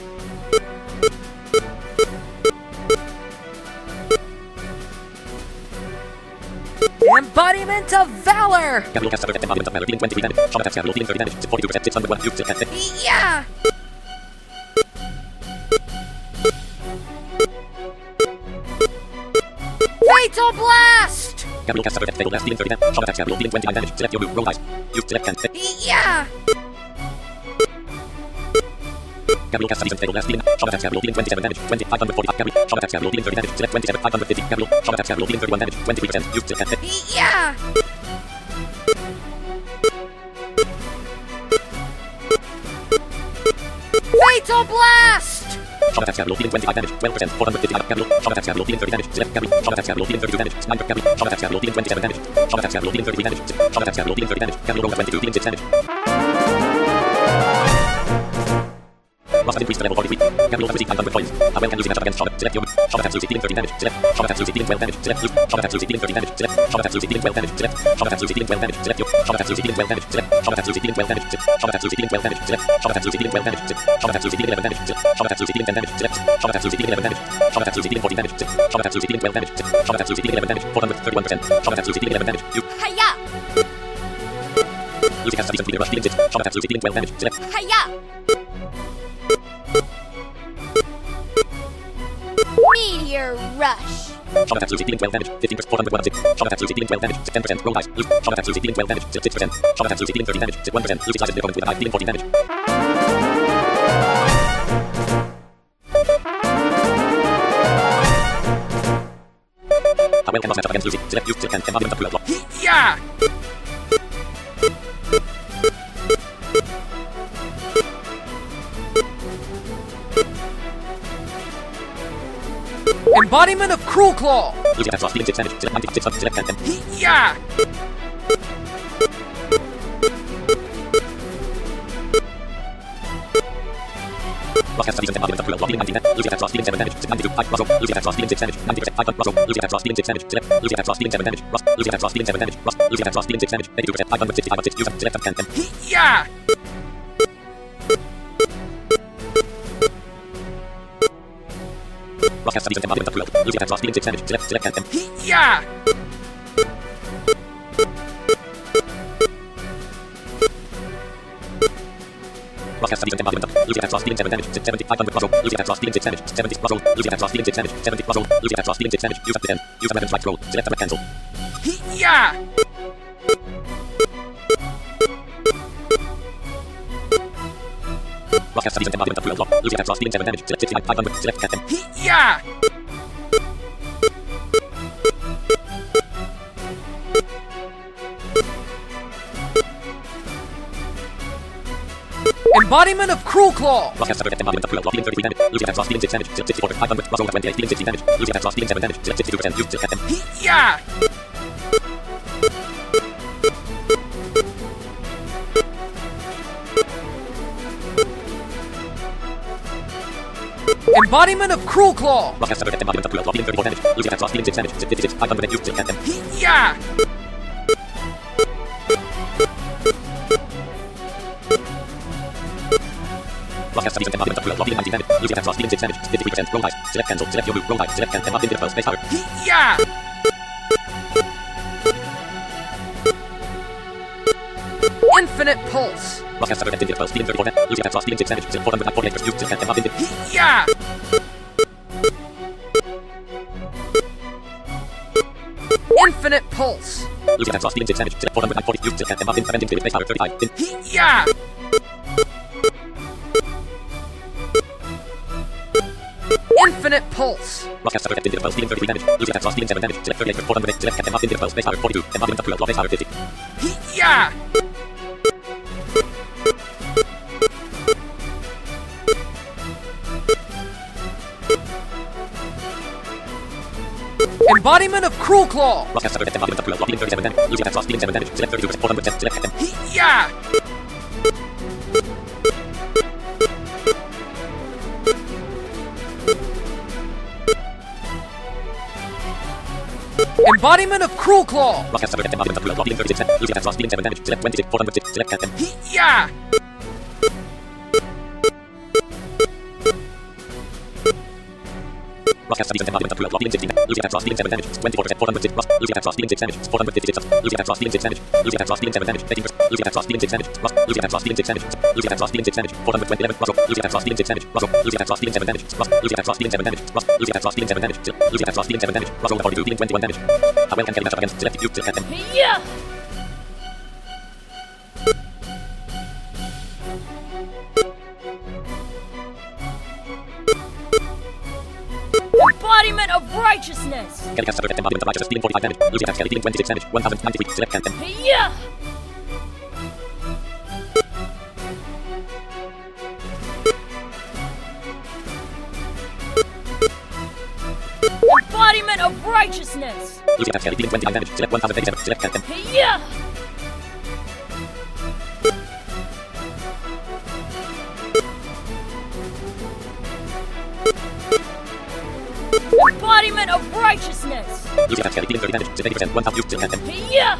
Embodiment of Valor! Capital casts a perfect embodiment of valor, dealing 23 damage. Shock attack capital, dealing 30 damage. 42%. 601 used select cat. Yeah! Fatal Blast! Capital casts a perfect fatal blast, dealing 30 damage. Shock attack capital, dealing 29 damage. Select your move. Roll dice. Used select cat. Yeah! Capital casts a decent fatal blast, dealing shock attack capital, dealing 27 damage. 2545 capital. Shock attack capital, dealing 30 damage. Select 27 550 capital. Shock attack capital, dealing 31 damage. 23% used select cat. Yeah! Fatal Blast! Shock attack capital, dealing 25 damage. 12% 455 capital. Shock attack capital, dealing 30 damage. Select capital. Shock attack capital, dealing 32 damage. Sniper capital. Shock attack capital, dealing 27 damage. Shock attack capital, dealing 33 damage. Shock attack capital, dealing 30 damage. Capital roll 22, dealing 6 damage. Ross has increased to level 43. Capital has received 500 points. A well can lose in matchup against Shock. Select your Shock attack Lucy, dealing 30 damage. Select Shock attack Lucy, dealing 12 damage. Select Shock attack Lucy, dealing 30 damage. Select Shock attack Lucy, dealing 12 damage. Select Shock attack Lucy, dealing 12 damage. Select your Shock attack Lucy, dealing 12 damage. Select Shock attack Lucy, dealing 12 damage. Shock attack Lucy, dealing 12 damage. Select Shock attack Lucy, dealing 12 damage. Shock attack Lucy, dealing 11 damage. Shock attack Lucy, dealing 10 damage. Select Shock attack Lucy, dealing 11 damage. Shock attack Lucy, dealing 14 damage. Shock attack Lucy, dealing 12 damage. Shock attack Lucy, dealing 11 damage. 431%. Shock attack Lucy, dealing 11 damage. You Hiya! Lucy casts a decent rush, dealing 6. Shock attack Lucy, dealing 12 damage. Select Hiya! Meteor Rush! Shock attack Lucy, dealing 12 damage. 15%. 416. Shock attack Lucy, dealing 12 damage. 10%. Roll dice. Shock attack Lucy, dealing 12 damage. 6%. Shock attack Lucy, dealing 30 damage. 1%. Lucy slices the opponent with a knife, dealing 14 damage. A well cannot match up against Lucy. Select use select embodiment of cruel block. Yeah! Embodiment of Cruel Claw! Lucy attacks Ross, dealing 6 damage. Select 96. Select and Yeah! Ross casts a decent embodiment of cruel block, dealing 19 damage. Lucy attacks Ross, dealing 7 damage. 92. 5. Ross. Lucy attacks Ross, dealing 6 damage. 90%. 5. Ross. Lucy attacks Ross, dealing 6 damage. Select. Lucy attacks Ross, dealing 7 damage. Ross. Lucy attacks Ross, dealing 7 damage. Ross. Lucy attacks Ross, dealing 6 damage. 82%. 565 6. Use select and Yeah! Ross casts a decent embodiment of cruel. Lucy attacks Ross, dealing 6 damage. Select and Yeah! Ross casts a decent embodiment of Lucy attacks Ross, dealing 7 damage. 70. 500. Ross. Lucy attacks Ross, dealing 6 damage. 70. Ross. Lucy attacks Ross, dealing 6 damage. 70. Ross. Lucy attacks Ross, dealing 6 damage. Use up to 10. Use a weapon strike roll. Select and cancel. Yeah! Ross casts a decent embodiment of cruel block. Lucy attacks Ross, dealing 7 damage. Select 69. 500. Select cat. Yeah! Embodiment of Cruel Claw. Ross has suffered embodiment of cruel claw, dealing 33 damage. Lucy attacks Ross, dealing 6 damage. Silk 64, 500. Ross rolled a 28, dealing 16 damage. Lucy attacks Ross, dealing 7 damage. Silk 62%. Used Silk Captain. Yeah! Embodiment of Cruel Claw. Ross has suffered embodiment of cruel claw, dealing 34 damage. Lucy attacks Ross, dealing 6 damage. Silk 56, 500. Used Silk Captain. Yeah! Ross has suffered embodiment of cruel claw, dealing 19 damage. Lucy attacks Ross, dealing 6 damage. 53%. Roll dice. Select cancel. Select your move. Roll dice. Select cancel. Infinite space power. Yeah! Infinite Pulse. Ross has suffered infinite pulse, dealing 34 damage. Lucy attacks Ross, dealing 6 damage. Silk 448. Used Silk Captain. Infinite. Yeah! Infinite Pulse. Lucy attacks Ross, dealing 6 damage. Silk 440. Used Silk Captain. Infinite space power. 35. Yeah! Infinite Pulse. Ross has suffered infinite pulse, dealing 33 damage. Lucy attacks Ross, dealing 7 damage. Select 38 for 408. Select Captain. Infinite pulse. Space power 42. Embodiment of cruel claw. Space power 50. Yeah! Embodiment of Cruel Claw. Ross has suffered embodiment of cruel claw, dealing 37 damage. Lucy attacks Ross, dealing 7 damage. Select 32 for 400. Select Captain. Yeah! Embodiment of Cruel Claw. Ross has suffered embodiment of cruel claw, dealing 36 damage. Lucy attacks Ross, dealing 7 damage. Select 26 406. Select Captain. Yeah! Ross has suffered embodiment of cruel claw, dealing 16 damage. Lucy attacks Ross, dealing 7 damage. 24%. 406. Ross. Lucy attacks Ross, dealing 6 damage. 456. Lucy attacks Ross, dealing 6 damage. Lucy attacks Ross, dealing 7 damage. 18%. Lucy attacks Ross, dealing 6 damage. Ross. Lucy attacks Ross, dealing 6 damage. Lucy attacks Ross, dealing 6 damage. 411. Ross. Lucy attacks Ross, dealing 6 damage. Ross. Lucy attacks Ross, dealing 7 damage. Ross. Lucy attacks Ross, dealing 7 damage. Ross. Lucy attacks Ross, dealing 7 damage. Lucy attacks Ross, dealing 7 damage. Ross rolled a 42, dealing 21 damage. How well can Kelly match up against Select Used Silk Captain? Yeah! Embodiment of Righteousness. Kelly has suffered embodiment of righteousness, dealing 45 damage. Lucy attacks Kelly, dealing 26 damage. 1093. Select Captain. Yeah! Embodiment of Righteousness. Lucy attacks Kelly, dealing 29 damage. Select 1087. Select Captain. Yeah! Embodiment of Righteousness. Lucy attacks Kelly, dealing 30 damage. Select 80%. 1000. Used Silk Captain. Yeah!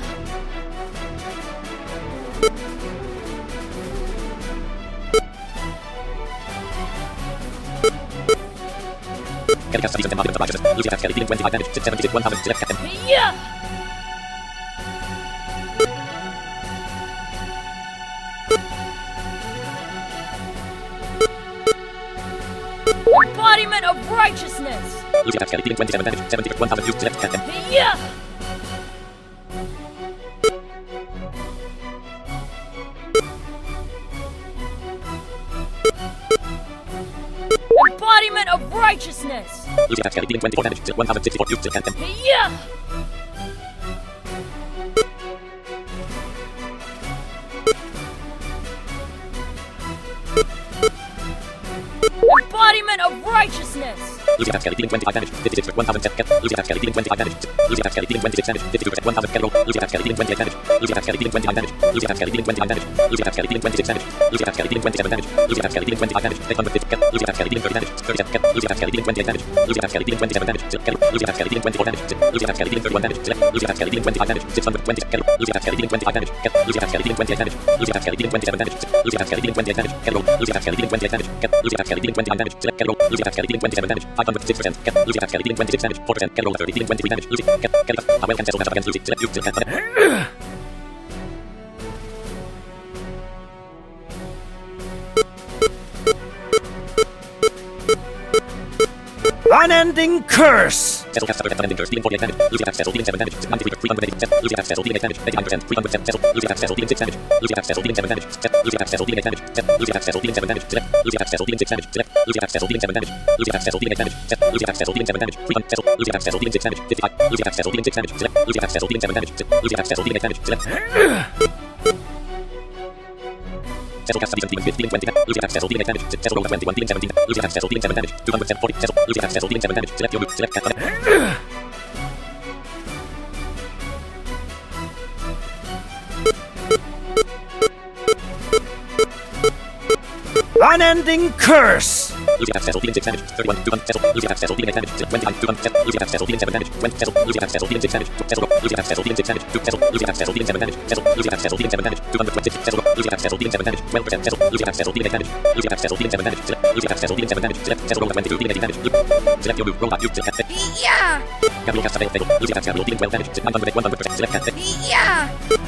Kelly has sufficient embodiment of righteousness. Lucy attacks Kelly, dealing 25 damage. 676. 1000. Select Captain. Yeah! Embodiment of Righteousness. Lucy attacks Kelly, dealing 27 damage. 70. 1000. Used Select Captain. Yeah! Embodiment of Righteousness. Lucy attacks Kelly, dealing 24 damage. 1064. Used Silk Captain. Yeah! Embodiment of Righteousness. Lucy attacks Kelly, dealing 25 damage. 56. 1000. Select Captain. Lucy attacks Kelly, dealing 25 damage. Lucy attacks Kelly, dealing 26 damage. 52%. 1000. Kelly roll. Lucy attacks Kelly, dealing 28 damage. Lucy attacks Kelly, dealing 29 damage. Lucy attacks Kelly, dealing 29 damage. Lucy attacks Kelly, dealing 26 damage. Lucy attacks Kelly, dealing 27 damage. Lucy attacks Kelly, dealing 25 damage. 850. Lucy attacks Kelly, dealing 30 damage. 30%. Lucy attacks Kelly, dealing 28 damage. Lucy attacks Kelly, dealing 27 damage. Lucy attacks Kelly, dealing 24 damage. Lucy attacks Kelly, dealing 31 damage. Lucy attacks Kelly, dealing 25 damage. 620. Lucy attacks Kelly, dealing 25 damage. Lucy attacks Kelly, dealing 28 damage. Lucy attacks Kelly, dealing 27 damage. Lucy attacks Kelly, dealing 28 damage. Lucy attacks Kelly, dealing 28 damage. Lucy attacks Kelly, dealing 29 damage. Lucy attacks Kelly, dealing 27 damage. 506%. Lucy attacks Kelly, dealing 26 damage. 4%. Kelly roll 30, dealing 23 damage. Lucy. Kelly. How well can Cecil match up against Lucy? Select Used Silk Captain. Unending curse! Cecil casts suffered unending curse, dealing 48 damage. Lucy attacks Cecil, dealing 7 damage. 93. 380. Lucy attacks Cecil, dealing 8 damage. 89%. 300. Cecil. Lucy attacks Cecil, dealing 6 damage. Lucy attacks Cecil, dealing 7 damage. Lucy attacks Cecil, dealing 8 damage. Lucy attacks Cecil, dealing 7 damage. Lucy attacks Cecil, dealing 6 damage. Lucy attacks Cecil, dealing 7 damage. Lucy attacks Cecil, dealing 8 damage. Lucy attacks Cecil, dealing 7 damage. 300. Cecil. Lucy attacks Cecil, dealing 6 damage. 55. Lucy attacks Cecil, dealing 6 damage. Lucy attacks Cecil, dealing 7 damage. Lucy attacks Cecil, dealing 8 damage. Cecil Cecil cast Steven dealing 20. Lucy attacks Cecil dealing advantage. Cecil roll 21 dealing 17. Lucy attacks Cecil dealing 7 damage. 240. Cecil. Lucy attacks Cecil dealing 7 damage. Select your move. Select cast. Unending curse! Lucy attacks Cecil dealing 6 damage. 31. 200. Cecil. Lucy attacks Cecil dealing advantage. 20. 200. Cecil. Lucy attacks Cecil dealing 7 damage. 20. Cecil. Lucy attacks Cecil dealing 6 damage. Cecil. Lucy attacks Cecil dealing 6 damage. 2. Cecil. Lucy attacks Cecil dealing 7 damage. Cecil. Lucy attacks Cecil dealing 7 damage. 220. Cecil. Lucy attacks Cecil dealing 7 damage. 12%. Cecil. Lucy attacks Cecil dealing advantage. Lucy attacks Cecil dealing 7 damage. Lucy attacks Cecil dealing 7 damage. Select Cecil roll 22 dealing 18 damage. Select your move. Roll back. You select cast. Yeah! Gabriel cast fail. Lucy attacks Gabriel dealing 12 damage. 100%. Select cast. Yeah!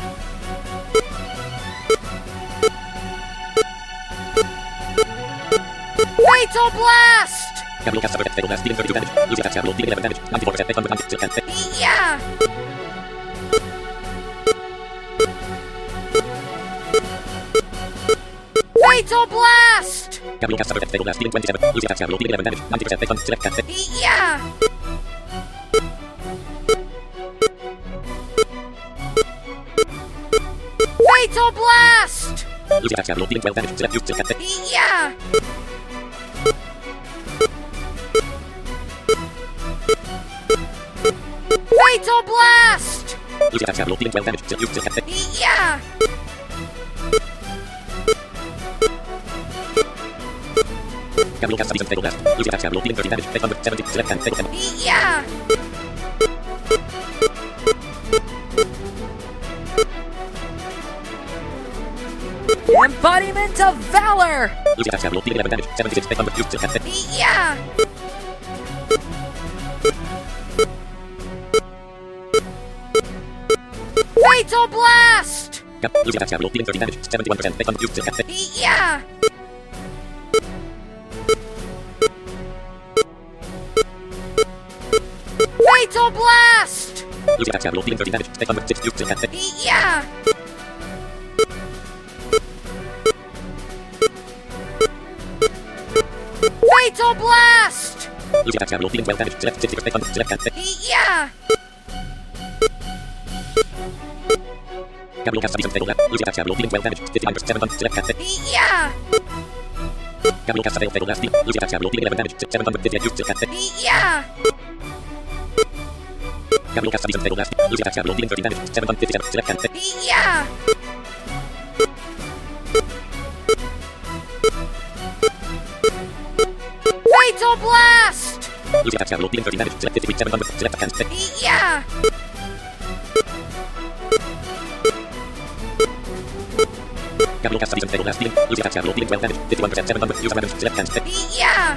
Fatal Blast! Gabriel cast fatal blast dealing 32 damage. Lucy attacks Gabriel dealing 11 damage. 94%. 100%. Select cast. Yeah! Fatal Blast! Gabriel cast fatal blast dealing 27. Lucy attacks Gabriel dealing 11 damage. 90%. 100%. Select cast. Yeah! Fatal Blast! Lucy attacks Gabriel dealing 12 damage. Select you. Select cast. Yeah! Fatal Blast! Lucy attacks Gabriel dealing 12 damage. Select you. Select cast. Yeah! Gabriel cast fatal blast. Lucy attacks Gabriel dealing 30 damage. 170. Select cast. Fatal damage. Yeah! Embodiment of Valor! Lucy attacks Gabriel dealing 11 damage. 76. 100. You select cast. Yeah! Fatal Blast! Lucy attacks Gabriel dealing 30 damage. 71%. 100. You select cast. Yeah! Fatal Blast! Lucy attacks Gabriel dealing 30 damage. 106. You select cast. Yeah! Fatal Blast! Lucy attacks Gabriel dealing 12 damage. Select 60%. 100. Select cast. Yeah! Gabriel cast fatal blast. Lucy attacks Gabriel dealing 12 damage. 59%. 700. Select cast. Yeah! Gabriel cast fatal blast. Lucy attacks Gabriel dealing 11 damage. 758. You select cast. Yeah! Gabriel cast fatal blast. Lucy attacks Gabriel dealing 30 damage. 757. Select cast. Yeah! Fatal Blast! Lucy attacks Gabriel dealing 30 damage. Select 53. 700. Select cast. Yeah! Gabriel cast fatal blast. Lucy attacks Gabriel dealing 12 damage. 51%. 700. Use weapons. Select cast. Yeah!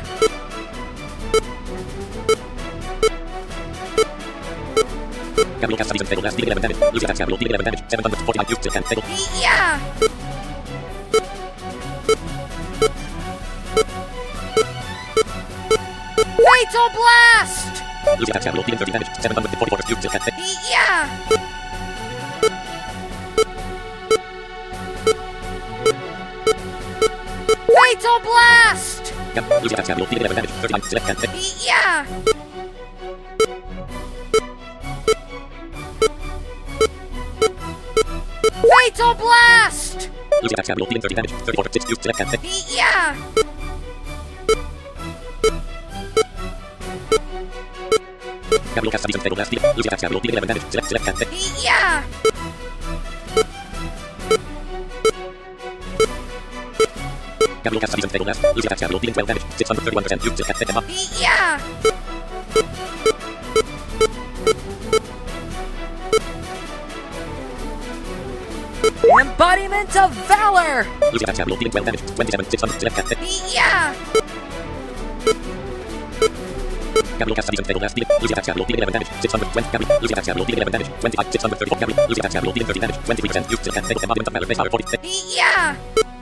Gabriel cast fatal blast. Dealing 11 damage. Lucy attacks Gabriel dealing 11 damage. 749. Use select cast. Yeah! Fatal Blast! Lucy attacks Gabriel dealing 30 damage. 744. Use select cast. Yeah! Fatal Blast! Lucy attacks Gabriel dealing 11 damage. 39. Select cast. Yeah! Fatal Blast! Lucy attacks Gabriel dealing 30 damage. 34. 6. Use select cast. Yeah! Gabriel cast fatal blast. Lucy attacks Gabriel dealing 11 damage. Select cast. Yeah! Gabriel cast fatal blast. Lucy attacks Gabriel dealing 12 damage. 631%. Use select cast. Yeah! Embodiment of Valor! Lucy attacks Gabriel dealing 12 damage. 27. 600. Select cast. Yeah! Gabriel cast fatal blast. Lucy attacks Gabriel dealing 11 damage. 620. Gabriel. Lucy attacks Gabriel dealing 11 damage. 25. 634. Gabriel. Lucy attacks Gabriel dealing 30 damage. 23%. Use select cast. Embodiment of Valor. Base power 46. Yeah!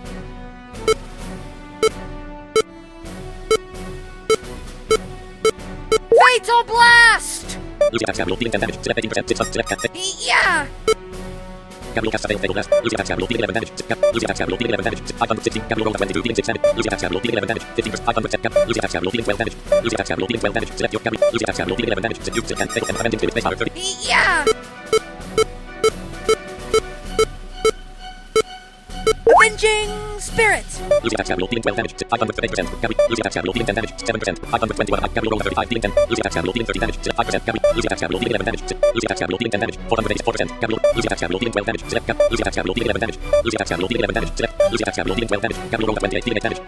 Fatal Blast! Lucy attacks Gabriel dealing 10 damage. Select 18%. 600. Select cast. Yeah! Gabriel cast fatal blast. Lucy attacks Gabriel dealing 11 damage. Lucy attacks Gabriel dealing 11 damage. 560. Gabriel roll 22 dealing 6 damage. Lucy attacks Gabriel dealing 11 damage. 15%. 500. Lucy attacks Gabriel dealing 12 damage. Lucy attacks Gabriel dealing 12 damage. Select your Gabriel. Lucy attacks Gabriel dealing 11 damage. Use select cast. Embodiment of base power 30. Yeah! Avenging Spirit! Lucy attacks Gabriel, dealing 12 damage. 538%. Gabby. Lucy attacks Gabriel, dealing 10 damage. 7%. 521. Gabriel rolled a 35, dealing 10. Lucy attacks Gabriel, dealing 30 damage. 5%. Gabby. Lucy attacks Gabriel, dealing 11 damage. Lucy attacks Gabriel, dealing 10 damage. 484%. Gabriel. Lucy attacks Gabriel, dealing 12 damage. Lucy attacks Gabriel, dealing 11 damage. Lucy attacks Gabriel, dealing 11 damage. Lucy attacks Gabriel, dealing 12 damage. Gabriel rolled a 28, dealing 8 damage.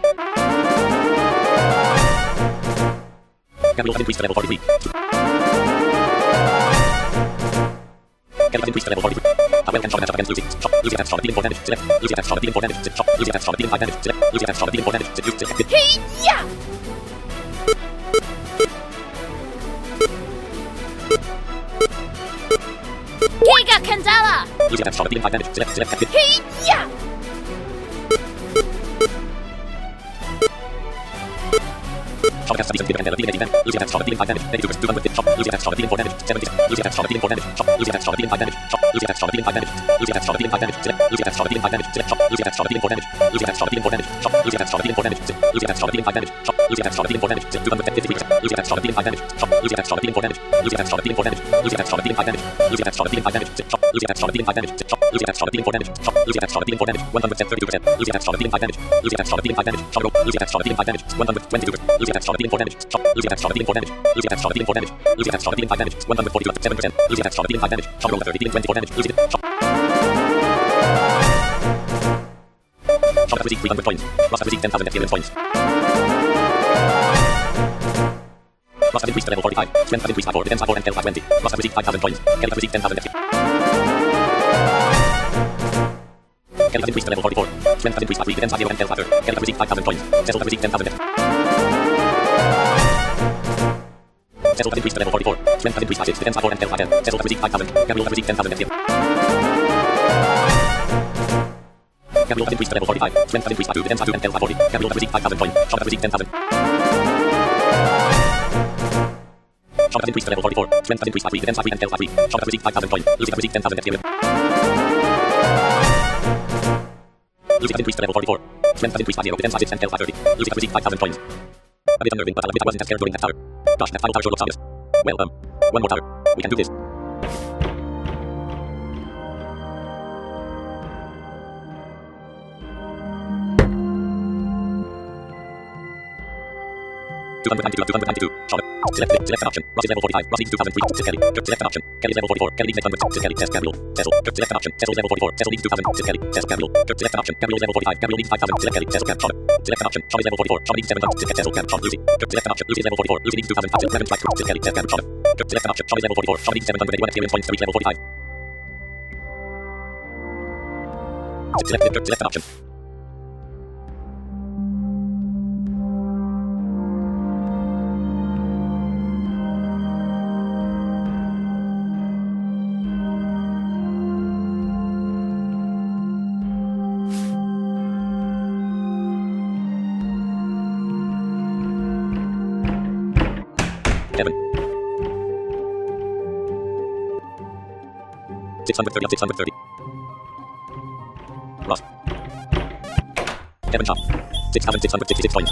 Gabriel has increased to level 43. Gabriel has increased to level 43. Howell can shot match up against Lucy. Shot. Lucy attacks shot, dealing 4 damage. Lucy attacks shot, dealing 4 damage. Shot. Lucy attacks shot, dealing 5 damage. Lucy attacks shot, dealing 4 damage. Hey-ya! Giga Candela! Lucy attacks shot, dealing 5 damage. Hey-ya! Shot attacks Lucy dealing 18 damage. Lucy attacks shot, dealing 5 damage. 82%. Shot. Lucy attacks shot, dealing 4 damage. 70. Lucy attacks shot, dealing 4 damage. Shot. Lucy attacks shot, dealing 5 damage. Shot. Lucy attacks shot, dealing 5 damage. Lucy attacks shot, dealing 5 damage. Lucy attacks shot, dealing 5 damage. Shot. Lucy attacks shot, dealing 4 damage. Lucy attacks shot, dealing 4 damage. Shot. Lucy attacks shot, dealing 4 damage. Lucy attacks shot, dealing 5 damage. Shot. Lucy attacks shot, dealing 4 damage. 253%. Lucy attacks shot, dealing 5 damage. Shot. Lucy attacks shot, dealing 4 damage. Lucy attacks shot, dealing 4 damage. Lucy attacks shot, dealing 5 damage. Lucy attacks shot, dealing 5 damage. Shot. Lucy attacks shot, dealing 5 damage. Shot. Lucy attacks shot, dealing 4 damage. Shot. Lucy attacks shot, dealing 4 damage. 132%. Lucy attacks shot, dealing 5 damage. Lucy attacks shot, dealing 5 damage. Shot. Lucy attacks shot, dealing 5 damage. 122%. Lucy attacks shot, dealing 4 damage. Shot. Lucy attacks shot, dealing 4 damage. Lucy attacks shot, dealing 4 damage. Lucy attacks shot, dealing 5 damage. 142%. Lucy attacks shot, dealing 5 damage. Shot roll 30, dealing 24 damage. Lucy shot. Shot has received 300 points. Ross has received 10,000 experience points. Ross has increased to level 45. Strength has increased by 4. Defense by 4 and health by 20. Ross has received 5,000 points. Kelly has received 10,000 experience. Kelly has increased to level 44. Strength has increased by 3. Defense by 0 and health by 3. Kelly has received 5,000 points. Cecil has received 10,000 experience. Cecil has increased to level 44. Strength has increased by 6. Defense by 4 and health by 10. Cecil has received 5,000. Gabriel has received 10,000 experience. Gabriel has increased to level 45. Strength has increased by 2. Defense by 2 and health by 40. Gabriel has received 5,000 points. Shot has received 10,000. Shot has increased to level 44. Strength has increased by 3. Defense by 3 and health by 3. Shot has received 5,000 points. Lucy has received 10,000 experience. Lucy has increased to level 44. Strength has increased by 0. Defense by 6 and health by 30. Lucy has received 5,000 points. A bit unnerving, but Alabita wasn't as scared during that tower. Gosh, that final tower sure looks obvious. Well, one more tower. We can do this. Shot. Select an option. Ross is level 45. Ross needs 2,003. Kelly. Select an option. Kelly is level 44. Kelly needs next 100. Kelly. Test Gabriel. Cecil. Select an option. Cecil is level 44. Cecil needs 2,000. Kelly. Test Gabriel. Select an option. Gabriel is level 45. Gabriel needs 5,000. Select Kelly. Cecil. Shot. Select an option. Shot is level 44. Shot needs 7,000. Select Cecil. Shot. Lucy. Select an option. Lucy is level 44. Lucy needs 2,000. Select Kelly. Test Gabriel. Shot. Select an option. Shot is level 44. Shot needs 781 experience points to reach level 45. Select an option. Kevin. 630 of 630. Ross. Kevin Shop. 6,666 points.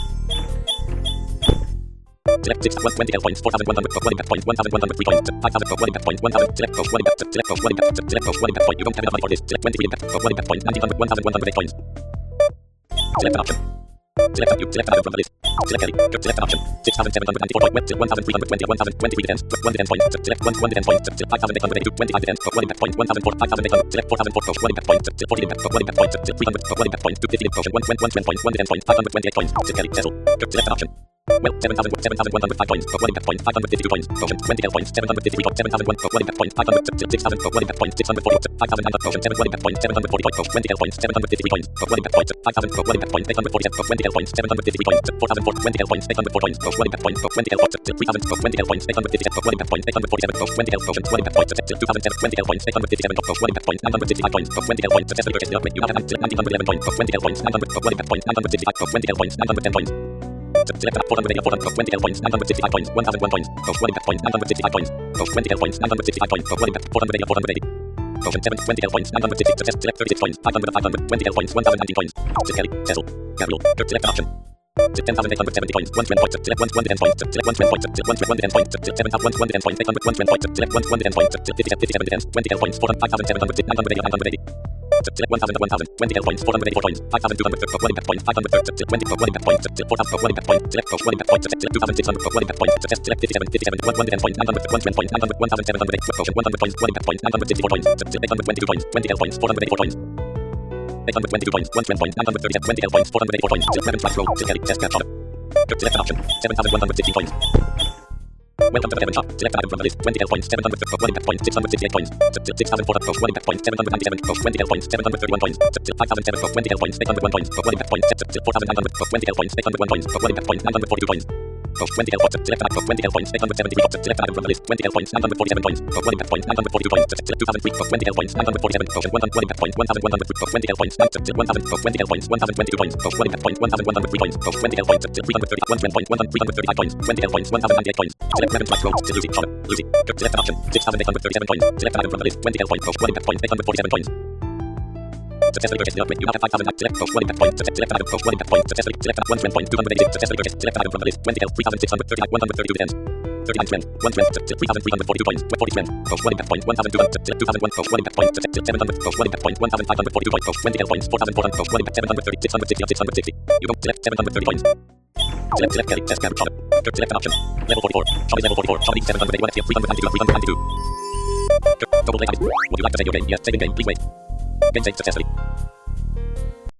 Select 6,120 health points. 4,100 for 1 impact point. 1,103 points. 5,000 for 1 impact point. 1,000. Select coach 1 impact. Select coach 1 impact. Select coach 1 impact point. You don't have enough money for this. Select 23 impact for 1 impact point. 1,900. 1,108 points. Select an option. Select a select an item from the list. Select Kelly. Select an option. 6,794 points. 1,320. 1,023 defense. 1 defense point. Select 1 defense point. Select 5,882. 25 defense for 1 impact point. 1,004. 5,800. Select 4,004 coach 1 impact point. Select 40 impact for 1 impact point. Select 300 for 1 impact point. 250 coach 1 defense point. 1 defense point. 528 points. Select Kelly. Cecil. Select an option. Well, 7,105 points for 1 impact point. 552 points. Potion 20 health points. 753 points. 7,001 for 1 impact point. 500. 6,000 for 1 impact point. 640. 5,900 potion. 7 1 impact point. 740 points. 20 health points. 753 points for 1 impact point. 5,000 for 1 impact point. 847 for 20 health points. 753 points. 4,000 for 20 health points. 804 points. Potion 1 impact point. 20 health points. 3,000 for 20 health points. 857 for 1 impact point. 847 for 20 health potion. 1 impact point. 2,007 20 health points. 857 for 1 impact point. 965 points for 20 health points. Successfully purchased the upgrade. You now have 1,911 points for 20 health points. 900 for 1 impact point. 965 for 20 health points. 910 points. Select 480 for 20 health points. 965 points. 1,001 points. Post 1 impact point. 965 points. Post 20 health points. 965 points for 1 impact. 480 480. Potion 7 20 health points. 966 success. Select 36 points. 500 500. 20 health points. 1,019 points. Select Kelly. Cecil. Gabriel. Select an option. Select 10,870 points. 1 defense points. Select 1 defense points. Select 1 defense points. Select 1 defense points. Select 7,001 defense points. 800 1 defense points. Select 1 defense points. Select 57 defense. 20 health points. 4 5,700. 980 980. select 1000 20 points, 484 points, 5200 running back points, 500 20 running back points, 4000 running back points, select running back points, select 2600 running back points, select 57 110 points, 900 120 points, 900 1708 100 points, running back points, 964 points, 822 points, 20 points, 484 points. 822 points, 120 points, 937, 20 points, 484 points, select 11 flash roll, select Kelly, test capture. Select an option, 7116 points. Welcome to the 7 shop, select an item from the list, 20 points, 700 running back points, 668 points, 6400 running back points, 797 20 points, 731 points, 5007 20 points, 801 points, running back points, 4900 20 points, 801 points, running back points, 942 points. 20 points, select an item, 20 points, 873 points, select an item from the list, 20 points, 947 points, running back points, 942 points, select 2003, 20 points, 947 points, 1000 running back points, 1100 20 points, 1000 20 points, 1022 points, running back points, 1103 points, 20 points, 330, 120 points, 1335 points, 20 points, 1098 points, select 11 flash rolls, Lucy, Charlotte, Lucy, select an option, 6837 points, select an item from the list, 20 points, running back points, 847 points. Successfully purchased the upgrade. You now have 5,000. Select running back points. Select an item. Running back points. Successfully. Select 120 points. 286. Successfully purchased. Select an item from the list. 20 3600. 39 132 defense. 39 strength. 1 strength. 3342 points. 40 strength. Running back points. 1200. Select 2001. Running back points. Select 700. Running back points. 1542 points. 20 points. 4400. Running back 730. 660. 660. You don't select 730 points. Select Kelly. Test camera. Select an option. Level 44. Shop is level 44. Shop is 781 FP 392. Double play. Would you like to save your game? Yes. Saving game. Please wait. Game saved successfully.